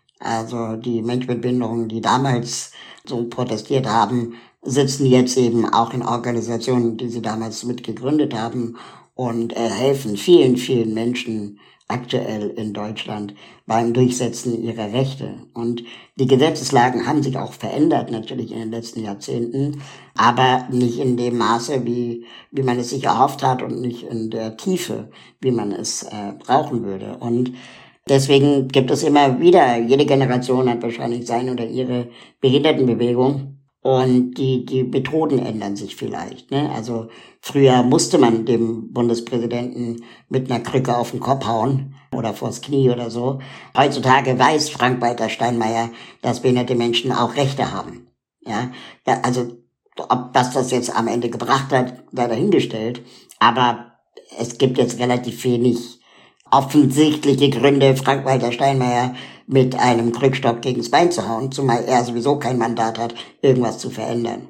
Also die Menschen mit Behinderung, die damals so protestiert haben, sitzen jetzt eben auch in Organisationen, die sie damals mitgegründet haben und helfen vielen, vielen Menschen aktuell in Deutschland beim Durchsetzen ihrer Rechte. Und die Gesetzeslagen haben sich auch verändert, natürlich in den letzten Jahrzehnten, aber nicht in dem Maße, wie man es sich erhofft hat und nicht in der Tiefe, wie man es brauchen würde. Und deswegen gibt es immer wieder, jede Generation hat wahrscheinlich seine oder ihre Behindertenbewegung. Und die Methoden ändern sich vielleicht, ne? Also früher musste man dem Bundespräsidenten mit einer Krücke auf den Kopf hauen oder vors Knie oder so. Heutzutage weiß Frank-Walter Steinmeier, dass behinderte Menschen auch Rechte haben. Ja, also was das jetzt am Ende gebracht hat, sei dahingestellt. Aber es gibt jetzt relativ wenig offensichtliche Gründe, Frank-Walter Steinmeier mit einem Krückstock gegens Bein zu hauen, zumal er sowieso kein Mandat hat, irgendwas zu verändern.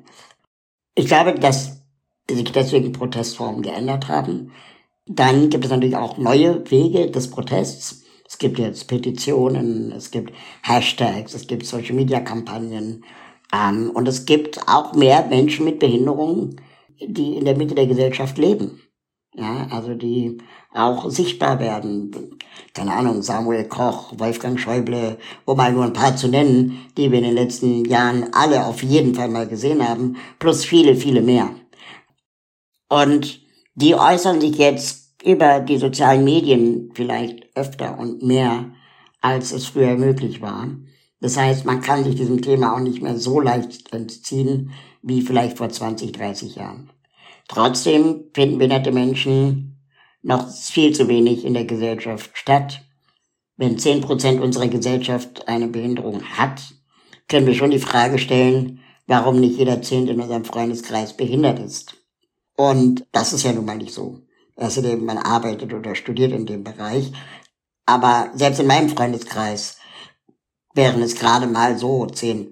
Ich glaube, dass sich deswegen Protestformen geändert haben. Dann gibt es natürlich auch neue Wege des Protests. Es gibt jetzt Petitionen, es gibt Hashtags, es gibt Social-Media-Kampagnen und es gibt auch mehr Menschen mit Behinderungen, die in der Mitte der Gesellschaft leben. Ja, also die auch sichtbar werden. Keine Ahnung, Samuel Koch, Wolfgang Schäuble, um mal nur ein paar zu nennen, die wir in den letzten Jahren alle auf jeden Fall mal gesehen haben, plus viele, viele mehr. Und die äußern sich jetzt über die sozialen Medien vielleicht öfter und mehr, als es früher möglich war. Das heißt, man kann sich diesem Thema auch nicht mehr so leicht entziehen, wie vielleicht vor 20, 30 Jahren. Trotzdem finden behinderte Menschen noch viel zu wenig in der Gesellschaft statt. Wenn 10% unserer Gesellschaft eine Behinderung hat, können wir schon die Frage stellen, warum nicht jeder 10. in unserem Freundeskreis behindert ist. Und das ist ja nun mal nicht so. Außerdem, man arbeitet oder studiert in dem Bereich. Aber selbst in meinem Freundeskreis wären es gerade mal so 10%.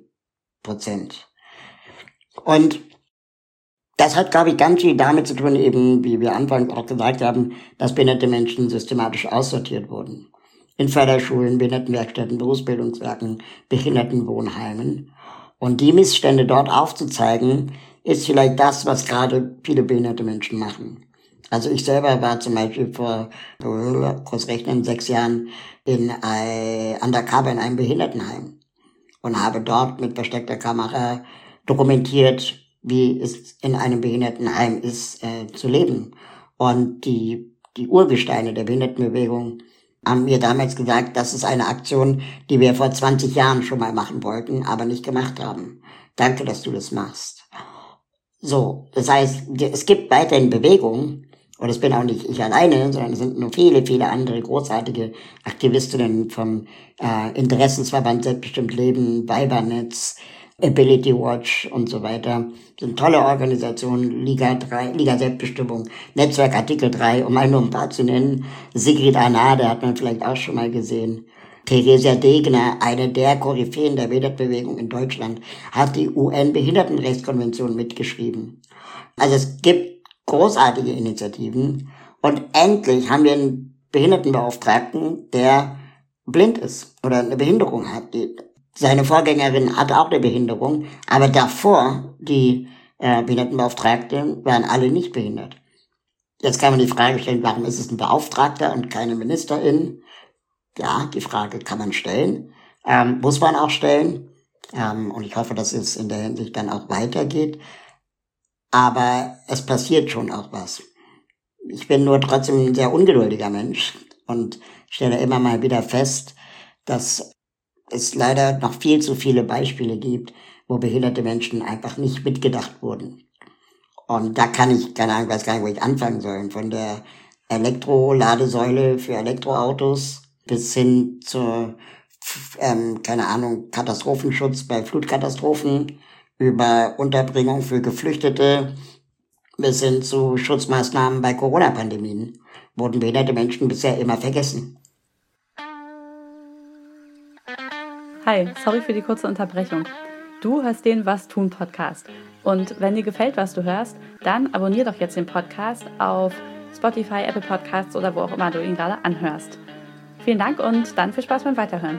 Und das hat, glaube ich, ganz viel damit zu tun, eben, wie wir anfangs auch gesagt haben, dass behinderte Menschen systematisch aussortiert wurden. In Förderschulen, Behindertenwerkstätten, Berufsbildungswerken, Behindertenwohnheimen. Und die Missstände dort aufzuzeigen, ist vielleicht das, was gerade viele behinderte Menschen machen. Also ich selber war zum Beispiel vor, kurz rechnen, 6 Jahren undercover in einem Behindertenheim und habe dort mit versteckter Kamera dokumentiert, wie es in einem Behindertenheim ist, zu leben. Und die Urgesteine der Behindertenbewegung haben mir damals gesagt, das ist eine Aktion, die wir vor 20 Jahren schon mal machen wollten, aber nicht gemacht haben. Danke, dass du das machst. So, das heißt, es gibt weiterhin Bewegung, und es bin auch nicht ich alleine, sondern es sind nur viele, viele andere großartige Aktivistinnen vom Interessensverband Selbstbestimmt Leben, Weibernetz, Ability Watch und so weiter. Das sind tolle Organisationen, Liga Selbstbestimmung, Netzwerk Artikel 3, um mal nur ein paar zu nennen. Sigrid Arnade hat man vielleicht auch schon mal gesehen. Theresia Degner, eine der Koryphäen der Behindertenbewegung in Deutschland, hat die UN-Behindertenrechtskonvention mitgeschrieben. Also es gibt großartige Initiativen und endlich haben wir einen Behindertenbeauftragten, der blind ist oder eine Behinderung hat. Seine Vorgängerin hatte auch eine Behinderung, aber davor, die Behindertenbeauftragten, waren alle nicht behindert. Jetzt kann man die Frage stellen, warum ist es ein Beauftragter und keine Ministerin? Ja, die Frage kann man stellen, muss man auch stellen. Und ich hoffe, dass es in der Hinsicht dann auch weitergeht. Aber es passiert schon auch was. Ich bin nur trotzdem ein sehr ungeduldiger Mensch und stelle immer mal wieder fest, dass es leider noch viel zu viele Beispiele gibt, wo behinderte Menschen einfach nicht mitgedacht wurden. Und da kann ich, keine Ahnung, weiß gar nicht, wo ich anfangen soll. Von der Elektroladesäule für Elektroautos bis hin zur, keine Ahnung, Katastrophenschutz bei Flutkatastrophen, über Unterbringung für Geflüchtete bis hin zu Schutzmaßnahmen bei Corona-Pandemien wurden behinderte Menschen bisher immer vergessen. Hi, sorry für die kurze Unterbrechung. Du hörst den Was tun Podcast. Und wenn dir gefällt, was du hörst, dann abonnier doch jetzt den Podcast auf Spotify, Apple Podcasts oder wo auch immer du ihn gerade anhörst. Vielen Dank und dann viel Spaß beim Weiterhören.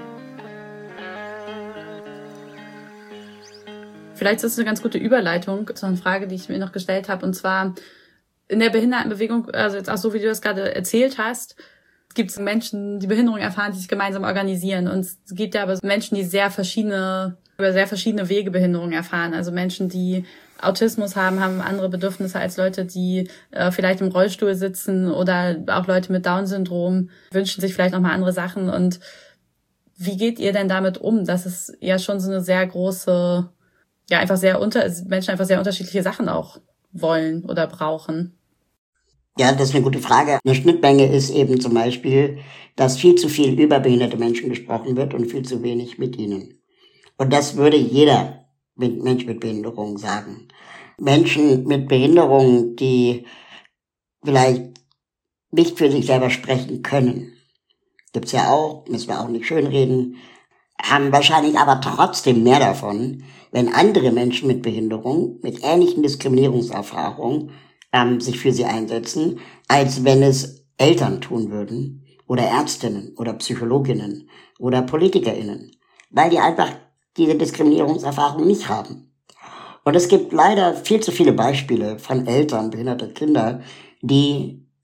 Vielleicht ist es eine ganz gute Überleitung zu einer Frage, die ich mir noch gestellt habe. Und zwar in der Behindertenbewegung, also jetzt auch so, wie du das gerade erzählt hast, gibt es Menschen, die Behinderung erfahren, die sich gemeinsam organisieren. Und es gibt ja aber Menschen, die über sehr verschiedene Wege Behinderung erfahren. Also Menschen, die Autismus haben andere Bedürfnisse als Leute, die vielleicht im Rollstuhl sitzen, oder auch Leute mit Down-Syndrom wünschen sich vielleicht nochmal andere Sachen. Und wie geht ihr denn damit um, dass es ja schon so eine sehr große, ja einfach Menschen einfach sehr unterschiedliche Sachen auch wollen oder brauchen? Ja, das ist eine gute Frage. Eine Schnittmenge ist eben zum Beispiel, dass viel zu viel über behinderte Menschen gesprochen wird und viel zu wenig mit ihnen. Und das würde jeder Mensch mit Behinderung sagen. Menschen mit Behinderung, die vielleicht nicht für sich selber sprechen können, gibt's ja auch, müssen wir auch nicht schönreden, haben wahrscheinlich aber trotzdem mehr davon, wenn andere Menschen mit Behinderung, mit ähnlichen Diskriminierungserfahrungen, sich für sie einsetzen, als wenn es Eltern tun würden oder Ärztinnen oder Psychologinnen oder PolitikerInnen, weil die einfach diese Diskriminierungserfahrung nicht haben. Und es gibt leider viel zu viele Beispiele von Eltern behinderter Kinder, die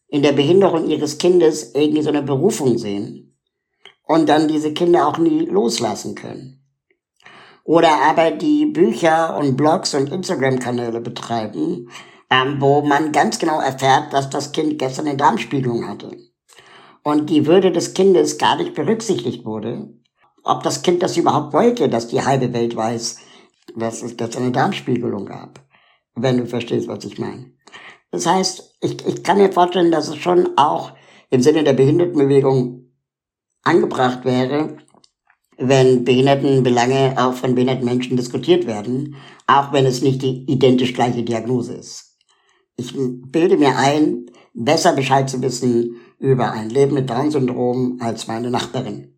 in der Behinderung ihres Kindes irgendwie so eine Berufung sehen und dann diese Kinder auch nie loslassen können. Oder aber die Bücher und Blogs und Instagram-Kanäle betreiben, wo man ganz genau erfährt, dass das Kind gestern eine Darmspiegelung hatte. Und die Würde des Kindes gar nicht berücksichtigt wurde, ob das Kind das überhaupt wollte, dass die halbe Welt weiß, dass es gestern eine Darmspiegelung gab. Wenn du verstehst, was ich meine. Das heißt, ich kann mir vorstellen, dass es schon auch im Sinne der Behindertenbewegung angebracht wäre, wenn Behindertenbelange auch von behinderten Menschen diskutiert werden, auch wenn es nicht die identisch gleiche Diagnose ist. Ich bilde mir ein, besser Bescheid zu wissen über ein Leben mit Down-Syndrom als meine Nachbarin.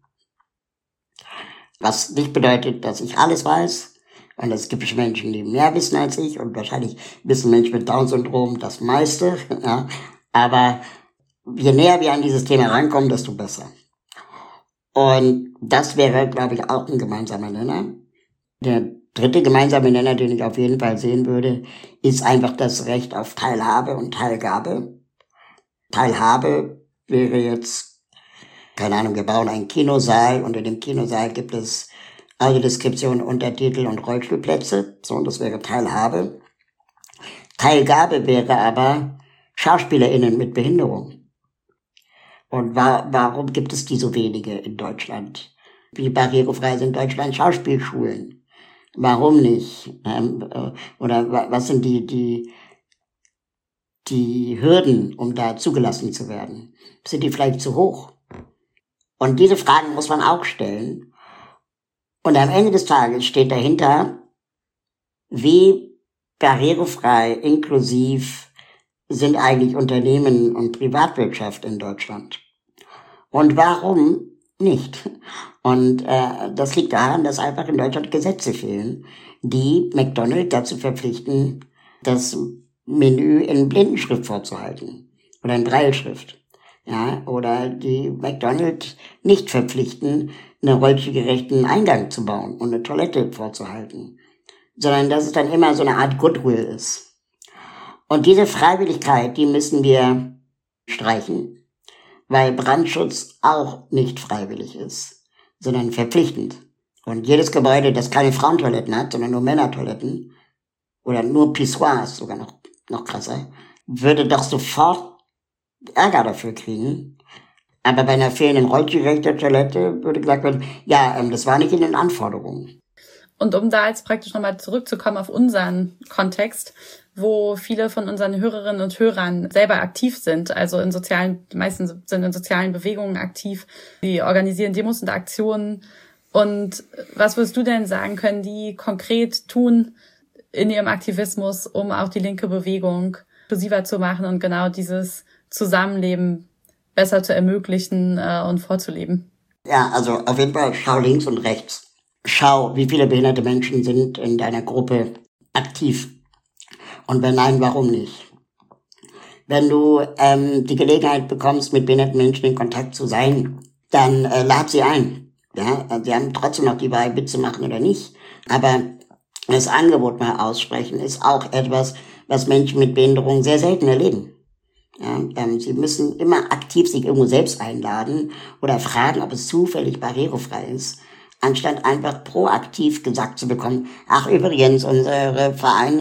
Was nicht bedeutet, dass ich alles weiß. Und es gibt Menschen, die mehr wissen als ich. Und wahrscheinlich wissen Menschen mit Down-Syndrom das meiste. Ja. Aber je näher wir an dieses Thema rankommen, desto besser. Und das wäre, glaube ich, auch ein gemeinsamer Nenner. Der dritte gemeinsame Nenner, den ich auf jeden Fall sehen würde, ist einfach das Recht auf Teilhabe und Teilgabe. Teilhabe wäre jetzt, keine Ahnung, wir bauen einen Kinosaal und in dem Kinosaal gibt es Audiodeskription, Untertitel und Rollstuhlplätze. So, und das wäre Teilhabe. Teilgabe wäre aber SchauspielerInnen mit Behinderung. Und warum gibt es die so wenige in Deutschland? Wie barrierefrei sind in Deutschland Schauspielschulen? Warum nicht? Oder was sind die Hürden, um da zugelassen zu werden? Sind die vielleicht zu hoch? Und diese Fragen muss man auch stellen. Und am Ende des Tages steht dahinter, wie barrierefrei, inklusiv sind eigentlich Unternehmen und Privatwirtschaft in Deutschland. Und warum nicht? Und das liegt daran, dass einfach in Deutschland Gesetze fehlen, die McDonald's dazu verpflichten, das Menü in Blindenschrift vorzuhalten oder in Brailleschrift. Ja, oder die McDonald's nicht verpflichten, einen rollstuhlgerechten Eingang zu bauen und eine Toilette vorzuhalten, sondern dass es dann immer so eine Art Goodwill ist. Und diese Freiwilligkeit, die müssen wir streichen, weil Brandschutz auch nicht freiwillig ist, sondern verpflichtend. Und jedes Gebäude, das keine Frauentoiletten hat, sondern nur Männertoiletten oder nur Pissoirs, sogar noch krasser, würde doch sofort Ärger dafür kriegen. Aber bei einer fehlenden rollstuhlgerechten Toilette würde gesagt werden, ja, das war nicht in den Anforderungen. Und um da jetzt praktisch nochmal zurückzukommen auf unseren Kontext, wo viele von unseren Hörerinnen und Hörern selber aktiv sind, also die meisten sind in sozialen Bewegungen aktiv, die organisieren Demos und Aktionen. Und was würdest du denn sagen, können die konkret tun in ihrem Aktivismus, um auch die linke Bewegung inklusiver zu machen und genau dieses Zusammenleben besser zu ermöglichen und vorzuleben? Ja, also auf jeden Fall schau links und rechts. Schau, wie viele behinderte Menschen sind in deiner Gruppe aktiv. Und wenn nein, warum nicht? Wenn du die Gelegenheit bekommst, mit behinderten Menschen in Kontakt zu sein, dann lad sie ein. Ja, sie haben trotzdem noch die Wahl, mitzumachen oder nicht. Aber das Angebot mal aussprechen ist auch etwas, was Menschen mit Behinderung sehr selten erleben. Ja, sie müssen immer aktiv sich irgendwo selbst einladen oder fragen, ob es zufällig barrierefrei ist, anstatt einfach proaktiv gesagt zu bekommen, ach übrigens, unsere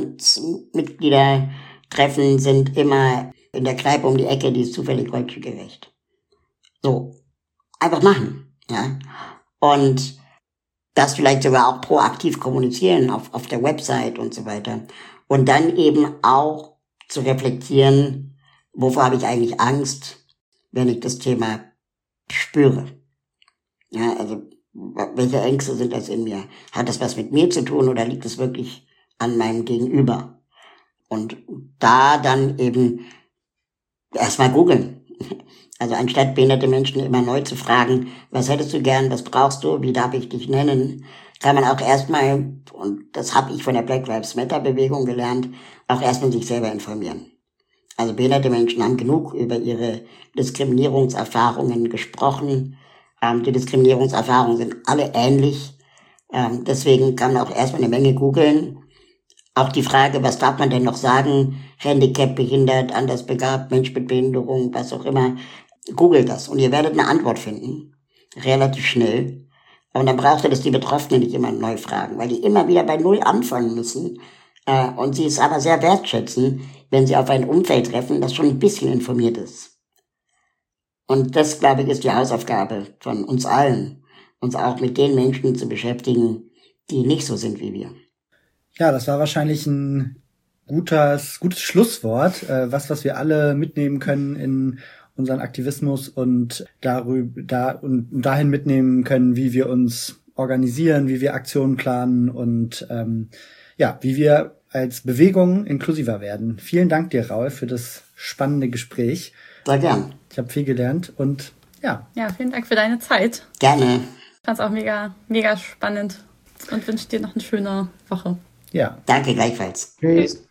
Vereinsmitgliedertreffen sind immer in der Kneipe um die Ecke, die ist zufällig rollstuhlgerecht. So, einfach machen. Ja, und das vielleicht sogar auch proaktiv kommunizieren auf der Website und so weiter. Und dann eben auch zu reflektieren, wovor habe ich eigentlich Angst, wenn ich das Thema spüre? Ja, also welche Ängste sind das in mir? Hat das was mit mir zu tun oder liegt es wirklich an meinem Gegenüber? Und da dann eben erstmal googeln. Also anstatt behinderte Menschen immer neu zu fragen, was hättest du gern, was brauchst du, wie darf ich dich nennen, kann man auch erstmal, und das habe ich von der Black Lives Matter Bewegung gelernt, auch erstmal sich selber informieren. Also behinderte Menschen haben genug über ihre Diskriminierungserfahrungen gesprochen. Die Diskriminierungserfahrungen sind alle ähnlich. Deswegen kann man auch erstmal eine Menge googeln. Auch die Frage, was darf man denn noch sagen? Handicap, behindert, anders begabt, Mensch mit Behinderung, was auch immer. Googelt das und ihr werdet eine Antwort finden. Relativ schnell. Und dann braucht ihr das die Betroffenen nicht immer neu fragen, weil die immer wieder bei Null anfangen müssen. Und sie es aber sehr wertschätzen, wenn sie auf ein Umfeld treffen, das schon ein bisschen informiert ist. Und das, glaube ich, ist die Hausaufgabe von uns allen, uns auch mit den Menschen zu beschäftigen, die nicht so sind wie wir. Ja, das war wahrscheinlich ein gutes Schlusswort, was wir alle mitnehmen können in unseren Aktivismus und dahin mitnehmen können, wie wir uns organisieren, wie wir Aktionen planen und wie wir als Bewegung inklusiver werden. Vielen Dank dir, Raul, für das spannende Gespräch. Sehr gern. Ich habe viel gelernt und ja. Ja, vielen Dank für deine Zeit. Gerne. Ich fand es auch mega, mega spannend und wünsche dir noch eine schöne Woche. Ja. Danke gleichfalls. Tschüss.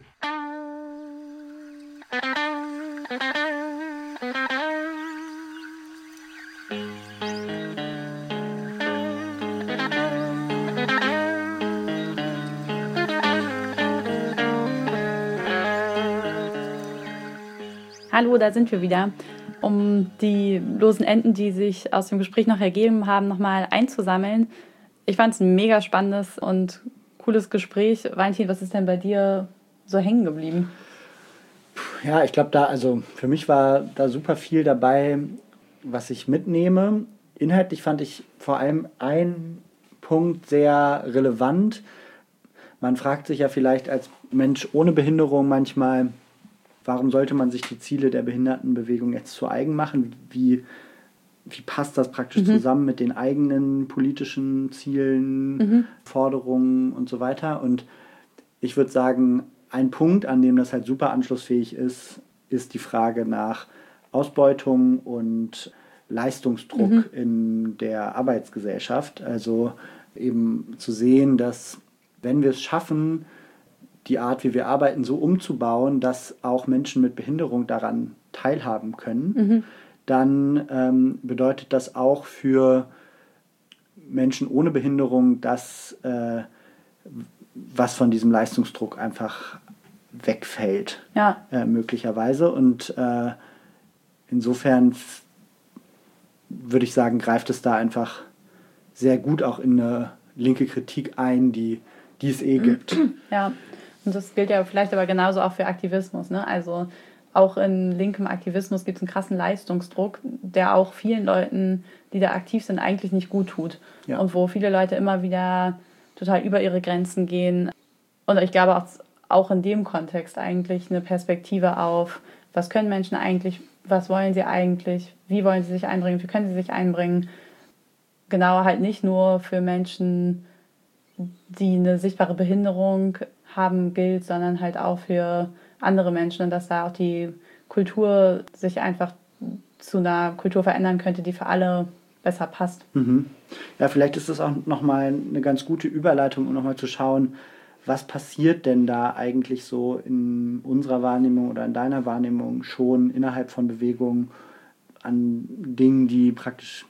Hallo, da sind wir wieder. Um die losen Enden, die sich aus dem Gespräch noch ergeben haben, nochmal einzusammeln. Ich fand es ein mega spannendes und cooles Gespräch. Valentin, was ist denn bei dir so hängen geblieben? Ja, ich glaube, für mich war da super viel dabei, was ich mitnehme. Inhaltlich fand ich vor allem einen Punkt sehr relevant. Man fragt sich ja vielleicht als Mensch ohne Behinderung manchmal, warum sollte man sich die Ziele der Behindertenbewegung jetzt zu eigen machen? Wie passt das praktisch zusammen mit den eigenen politischen Zielen, Forderungen und so weiter? Und ich würde sagen, ein Punkt, an dem das halt super anschlussfähig ist, ist die Frage nach Ausbeutung und Leistungsdruck in der Arbeitsgesellschaft. Also eben zu sehen, dass wenn wir es schaffen, die Art, wie wir arbeiten, so umzubauen, dass auch Menschen mit Behinderung daran teilhaben können, dann bedeutet das auch für Menschen ohne Behinderung, dass was von diesem Leistungsdruck einfach wegfällt, möglicherweise. Und insofern würde ich sagen, greift es da einfach sehr gut auch in eine linke Kritik ein, die es gibt. Ja, und das gilt ja vielleicht aber genauso auch für Aktivismus, ne? Also auch in linkem Aktivismus gibt es einen krassen Leistungsdruck, der auch vielen Leuten, die da aktiv sind, eigentlich nicht gut tut. Ja. Und wo viele Leute immer wieder total über ihre Grenzen gehen. Und ich glaube auch in dem Kontext eigentlich eine Perspektive auf, was können Menschen eigentlich, was wollen sie eigentlich, wie wollen sie sich einbringen, wie können sie sich einbringen. Genau, halt nicht nur für Menschen, die eine sichtbare Behinderung haben, gilt, sondern halt auch für andere Menschen und dass da auch die Kultur sich einfach zu einer Kultur verändern könnte, die für alle besser passt. Ja, vielleicht ist das auch nochmal eine ganz gute Überleitung, um nochmal zu schauen, was passiert denn da eigentlich so in unserer Wahrnehmung oder in deiner Wahrnehmung schon innerhalb von Bewegungen an Dingen, die praktisch,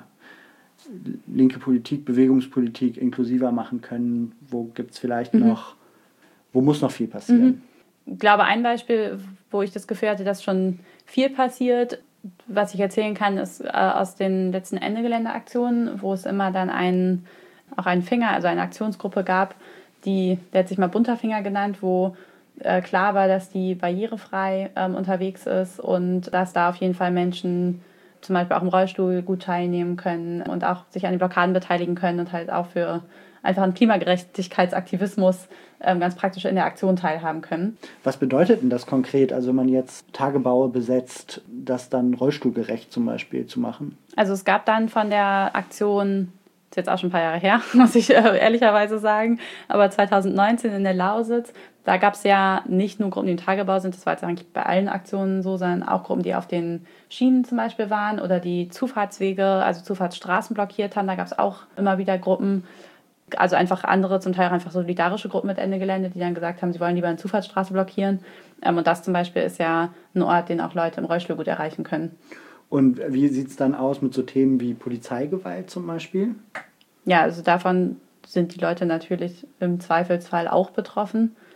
linke Politik, Bewegungspolitik inklusiver machen können. Wo gibt's vielleicht wo muss noch viel passieren? Ich glaube, ein Beispiel, wo ich das Gefühl hatte, dass schon viel passiert, was ich erzählen kann, ist aus den letzten Ende-Gelände-Aktionen, wo es immer dann eine Aktionsgruppe gab, der hat sich mal Bunterfinger genannt, wo klar war, dass die barrierefrei unterwegs ist und dass da auf jeden Fall Menschen zum Beispiel auch im Rollstuhl gut teilnehmen können und auch sich an den Blockaden beteiligen können und halt auch für einfach einen Klimagerechtigkeitsaktivismus ganz praktisch in der Aktion teilhaben können. Was bedeutet denn das konkret, also wenn man jetzt Tagebaue besetzt, das dann rollstuhlgerecht zum Beispiel zu machen? Also es gab dann von der Aktion, ist jetzt auch schon ein paar Jahre her, muss ich ehrlicherweise sagen, aber 2019 in der Lausitz, da gab es ja nicht nur Gruppen, die im Tagebau sind, das war jetzt eigentlich bei allen Aktionen so, sondern auch Gruppen, die auf den Schienen zum Beispiel waren oder die Zufahrtswege, also Zufahrtsstraßen blockiert haben. Da gab es auch immer wieder Gruppen, also einfach andere, zum Teil auch einfach solidarische Gruppen mit Ende Gelände, die dann gesagt haben, sie wollen lieber eine Zufahrtsstraße blockieren. Und das zum Beispiel ist ja ein Ort, den auch Leute im Rollstuhl gut erreichen können. Und wie sieht es dann aus mit so Themen wie Polizeigewalt zum Beispiel? Ja, also davon sind die Leute natürlich im Zweifelsfall auch betroffen.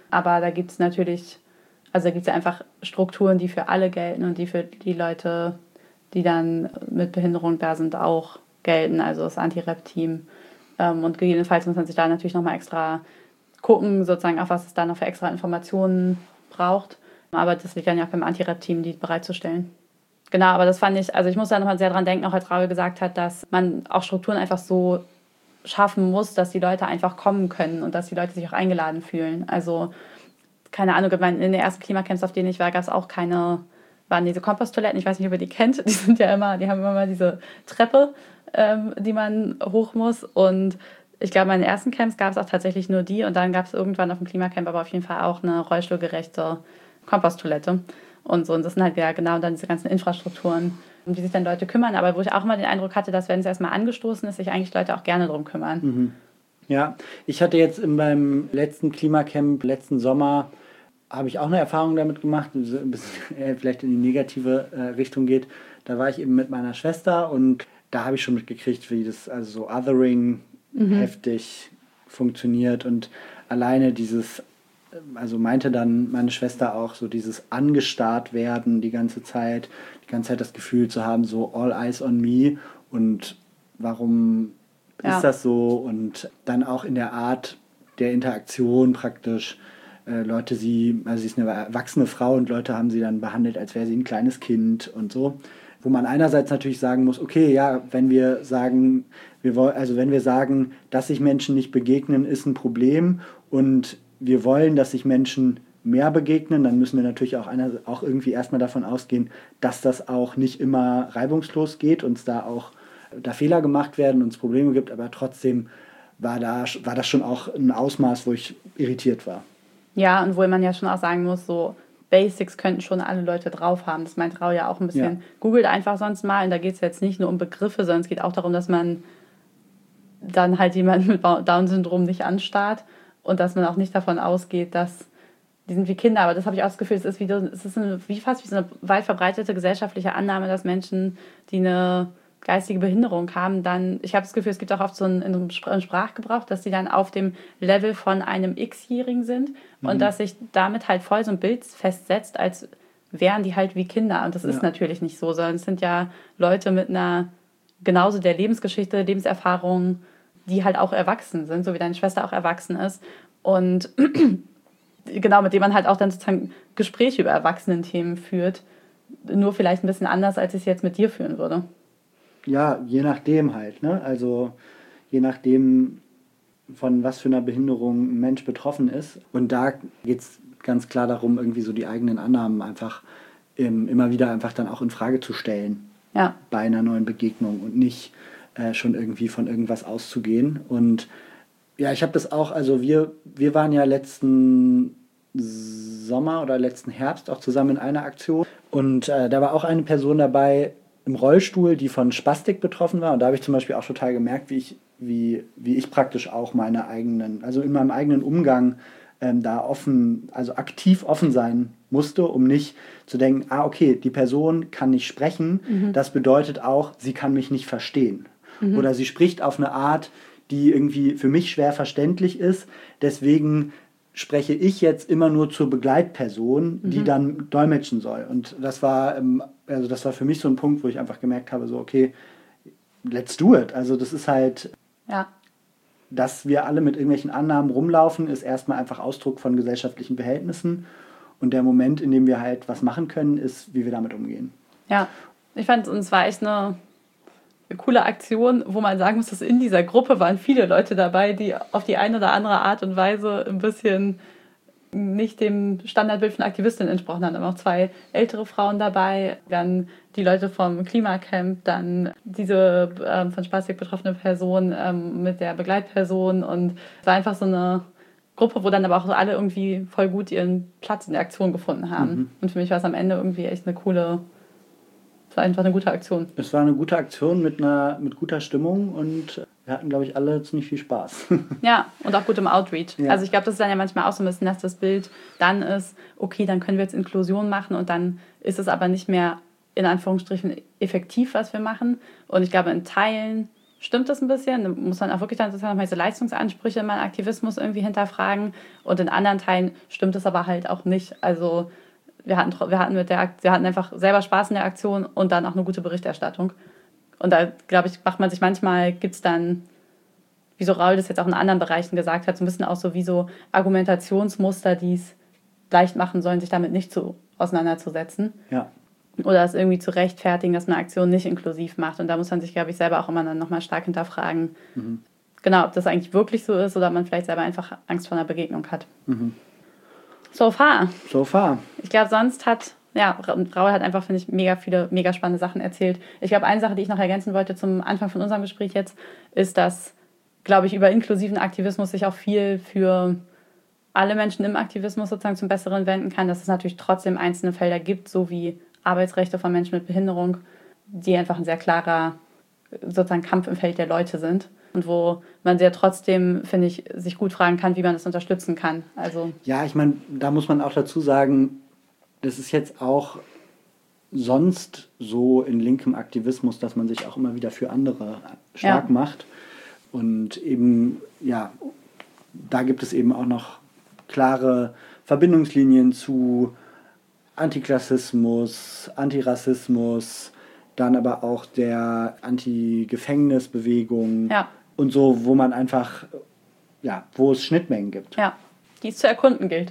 Aber da gibt es natürlich, also da gibt es ja einfach Strukturen, die für alle gelten und die für die Leute, die dann mit Behinderung da sind, auch gelten, also das Anti-Rap-Team. Und gegebenenfalls muss man sich da natürlich nochmal extra gucken, sozusagen auch, was es da noch für extra Informationen braucht. Aber das liegt dann ja auch beim Anti-Rap-Team, die bereitzustellen. Genau, aber das fand ich, also ich muss da nochmal sehr dran denken, auch als Raul gesagt hat, dass man auch Strukturen einfach so schaffen muss, dass die Leute einfach kommen können und dass die Leute sich auch eingeladen fühlen. Also, keine Ahnung, in den ersten Klimacamps, auf denen ich war, gab es auch waren diese Komposttoiletten, ich weiß nicht, ob ihr die kennt, die haben immer mal diese Treppe, die man hoch muss. Und ich glaube, in den ersten Camps gab es auch tatsächlich nur die und dann gab es irgendwann auf dem Klimacamp aber auf jeden Fall auch eine rollstuhlgerechte Komposttoilette. Und so. Und das sind halt ja genau dann diese ganzen Infrastrukturen, um die sich dann Leute kümmern. Aber wo ich auch immer den Eindruck hatte, dass wenn es erstmal angestoßen ist, sich eigentlich Leute auch gerne drum kümmern. Mhm. Ja, ich hatte jetzt beim letzten Klimacamp, letzten Sommer, habe ich auch eine Erfahrung damit gemacht, die ein bisschen vielleicht in die negative Richtung geht. Da war ich eben mit meiner Schwester und da habe ich schon mitgekriegt, wie das also so Othering heftig funktioniert und alleine dieses, also meinte dann meine Schwester auch, so dieses angestarrt werden die ganze Zeit das Gefühl zu haben, so all eyes on me und warum ist das so? Und dann auch in der Art der Interaktion praktisch, also sie ist eine erwachsene Frau und Leute haben sie dann behandelt, als wäre sie ein kleines Kind und so. Wo man einerseits natürlich sagen muss, okay, ja, wenn wir sagen, dass sich Menschen nicht begegnen, ist ein Problem und wir wollen, dass sich Menschen mehr begegnen, dann müssen wir natürlich auch irgendwie erstmal davon ausgehen, dass das auch nicht immer reibungslos geht und es da Fehler gemacht werden und es Probleme gibt, aber trotzdem war das schon auch ein Ausmaß, wo ich irritiert war. Ja, und wo man ja schon auch sagen muss, so Basics könnten schon alle Leute drauf haben. Das meint Rau ja auch ein bisschen. Ja. Googelt einfach sonst mal und da geht es jetzt nicht nur um Begriffe, sondern es geht auch darum, dass man dann halt jemanden mit Down-Syndrom nicht anstarrt und dass man auch nicht davon ausgeht, dass die sind wie Kinder. Aber das habe ich auch das Gefühl, es ist fast wie so eine weit verbreitete gesellschaftliche Annahme, dass Menschen, die eine geistige Behinderung haben, dann, ich habe das Gefühl, es gibt auch oft so einen Sprachgebrauch, dass die dann auf dem Level von einem X-Jährigen sind und dass sich damit halt voll so ein Bild festsetzt, als wären die halt wie Kinder. Und das ist natürlich nicht so, sondern es sind ja Leute mit einer genauso der Lebensgeschichte, Lebenserfahrung, die halt auch erwachsen sind, so wie deine Schwester auch erwachsen ist. Und genau, mit dem man halt auch dann sozusagen Gespräche über Erwachsenenthemen führt, nur vielleicht ein bisschen anders, als ich es jetzt mit dir führen würde. Ja, je nachdem halt, ne? Also je nachdem, von was für einer Behinderung ein Mensch betroffen ist. Und da geht es ganz klar darum, irgendwie so die eigenen Annahmen einfach immer wieder einfach dann auch in Frage zu stellen bei einer neuen Begegnung und nicht schon irgendwie von irgendwas auszugehen. Und ja, ich habe das auch, also wir waren ja letzten Sommer oder letzten Herbst auch zusammen in einer Aktion und da war auch eine Person dabei, im Rollstuhl, die von Spastik betroffen war. Und da habe ich zum Beispiel auch total gemerkt, wie ich praktisch auch in meinem eigenen Umgang aktiv offen sein musste, um nicht zu denken, okay, die Person kann nicht sprechen, das bedeutet auch, sie kann mich nicht verstehen. Oder sie spricht auf eine Art, die irgendwie für mich schwer verständlich ist, deswegen spreche ich jetzt immer nur zur Begleitperson, die dann dolmetschen soll. Und das war für mich so ein Punkt, wo ich einfach gemerkt habe, so okay, let's do it. Also das ist halt, dass wir alle mit irgendwelchen Annahmen rumlaufen, ist erstmal einfach Ausdruck von gesellschaftlichen Verhältnissen. Und der Moment, in dem wir halt was machen können, ist, wie wir damit umgehen. Ja, ich fand es war echt eine coole Aktion, wo man sagen muss, dass in dieser Gruppe waren viele Leute dabei, die auf die eine oder andere Art und Weise ein bisschen nicht dem Standardbild von Aktivistinnen entsprochen haben. Da waren auch 2 ältere Frauen dabei, dann die Leute vom Klimacamp, dann diese von Spastik betroffene Person mit der Begleitperson und es war einfach so eine Gruppe, wo dann aber auch so alle irgendwie voll gut ihren Platz in der Aktion gefunden haben. Und für mich war es am Ende irgendwie echt es war einfach eine gute Aktion. Es war eine gute Aktion mit guter Stimmung und wir hatten, glaube ich, alle ziemlich viel Spaß. Ja, und auch gut im Outreach. Ja. Also ich glaube, das ist dann ja manchmal auch so ein bisschen, dass das Bild dann ist, okay, dann können wir jetzt Inklusion machen und dann ist es aber nicht mehr in Anführungsstrichen effektiv, was wir machen. Und ich glaube, in Teilen stimmt das ein bisschen. Da muss man auch wirklich dann sozusagen nochmal diese Leistungsansprüche in meinem Aktivismus irgendwie hinterfragen. Und in anderen Teilen stimmt es aber halt auch nicht. Also wir hatten einfach selber Spaß in der Aktion und dann auch eine gute Berichterstattung. Und da, glaube ich, macht man sich manchmal, gibt es dann, wie so Raul das jetzt auch in anderen Bereichen gesagt hat, so ein bisschen auch so wie so Argumentationsmuster, die es leicht machen sollen, sich damit nicht auseinanderzusetzen. Ja. Oder es irgendwie zu rechtfertigen, dass eine Aktion nicht inklusiv macht. Und da muss man sich, glaube ich, selber auch immer dann nochmal stark hinterfragen, genau, ob das eigentlich wirklich so ist oder ob man vielleicht selber einfach Angst vor einer Begegnung hat. So far. Ich glaube, sonst Raul hat einfach, finde ich, mega spannende Sachen erzählt. Ich glaube, eine Sache, die ich noch ergänzen wollte zum Anfang von unserem Gespräch jetzt, ist, dass, glaube ich, über inklusiven Aktivismus sich auch viel für alle Menschen im Aktivismus sozusagen zum Besseren wenden kann, dass es natürlich trotzdem einzelne Felder gibt, so wie Arbeitsrechte von Menschen mit Behinderung, die einfach ein sehr klarer sozusagen Kampf im Feld der Leute sind und wo man sehr trotzdem, finde ich, sich gut fragen kann, wie man das unterstützen kann. Also ja, ich meine, da muss man auch dazu sagen, das ist jetzt auch sonst so in linkem Aktivismus, dass man sich auch immer wieder für andere stark macht. Und eben, ja, da gibt es eben auch noch klare Verbindungslinien zu Antiklassismus, Antirassismus, dann aber auch der Anti-Gefängnis-Bewegung und so, wo man einfach, wo es Schnittmengen gibt. Ja, die es zu erkunden gilt.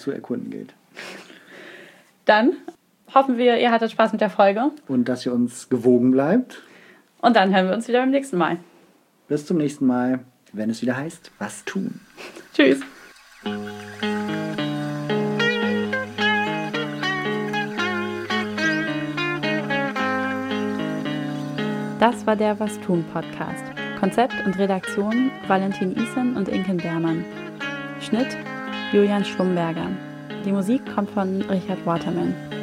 Dann hoffen wir, ihr hattet Spaß mit der Folge. Und dass ihr uns gewogen bleibt. Und dann hören wir uns wieder beim nächsten Mal. Bis zum nächsten Mal, wenn es wieder heißt, was tun. Tschüss. Das war der Was tun Podcast. Konzept und Redaktion Valentin Isen und Inken Beermann. Schnitt Julian Schlumberger. Die Musik kommt von Richard Waterman.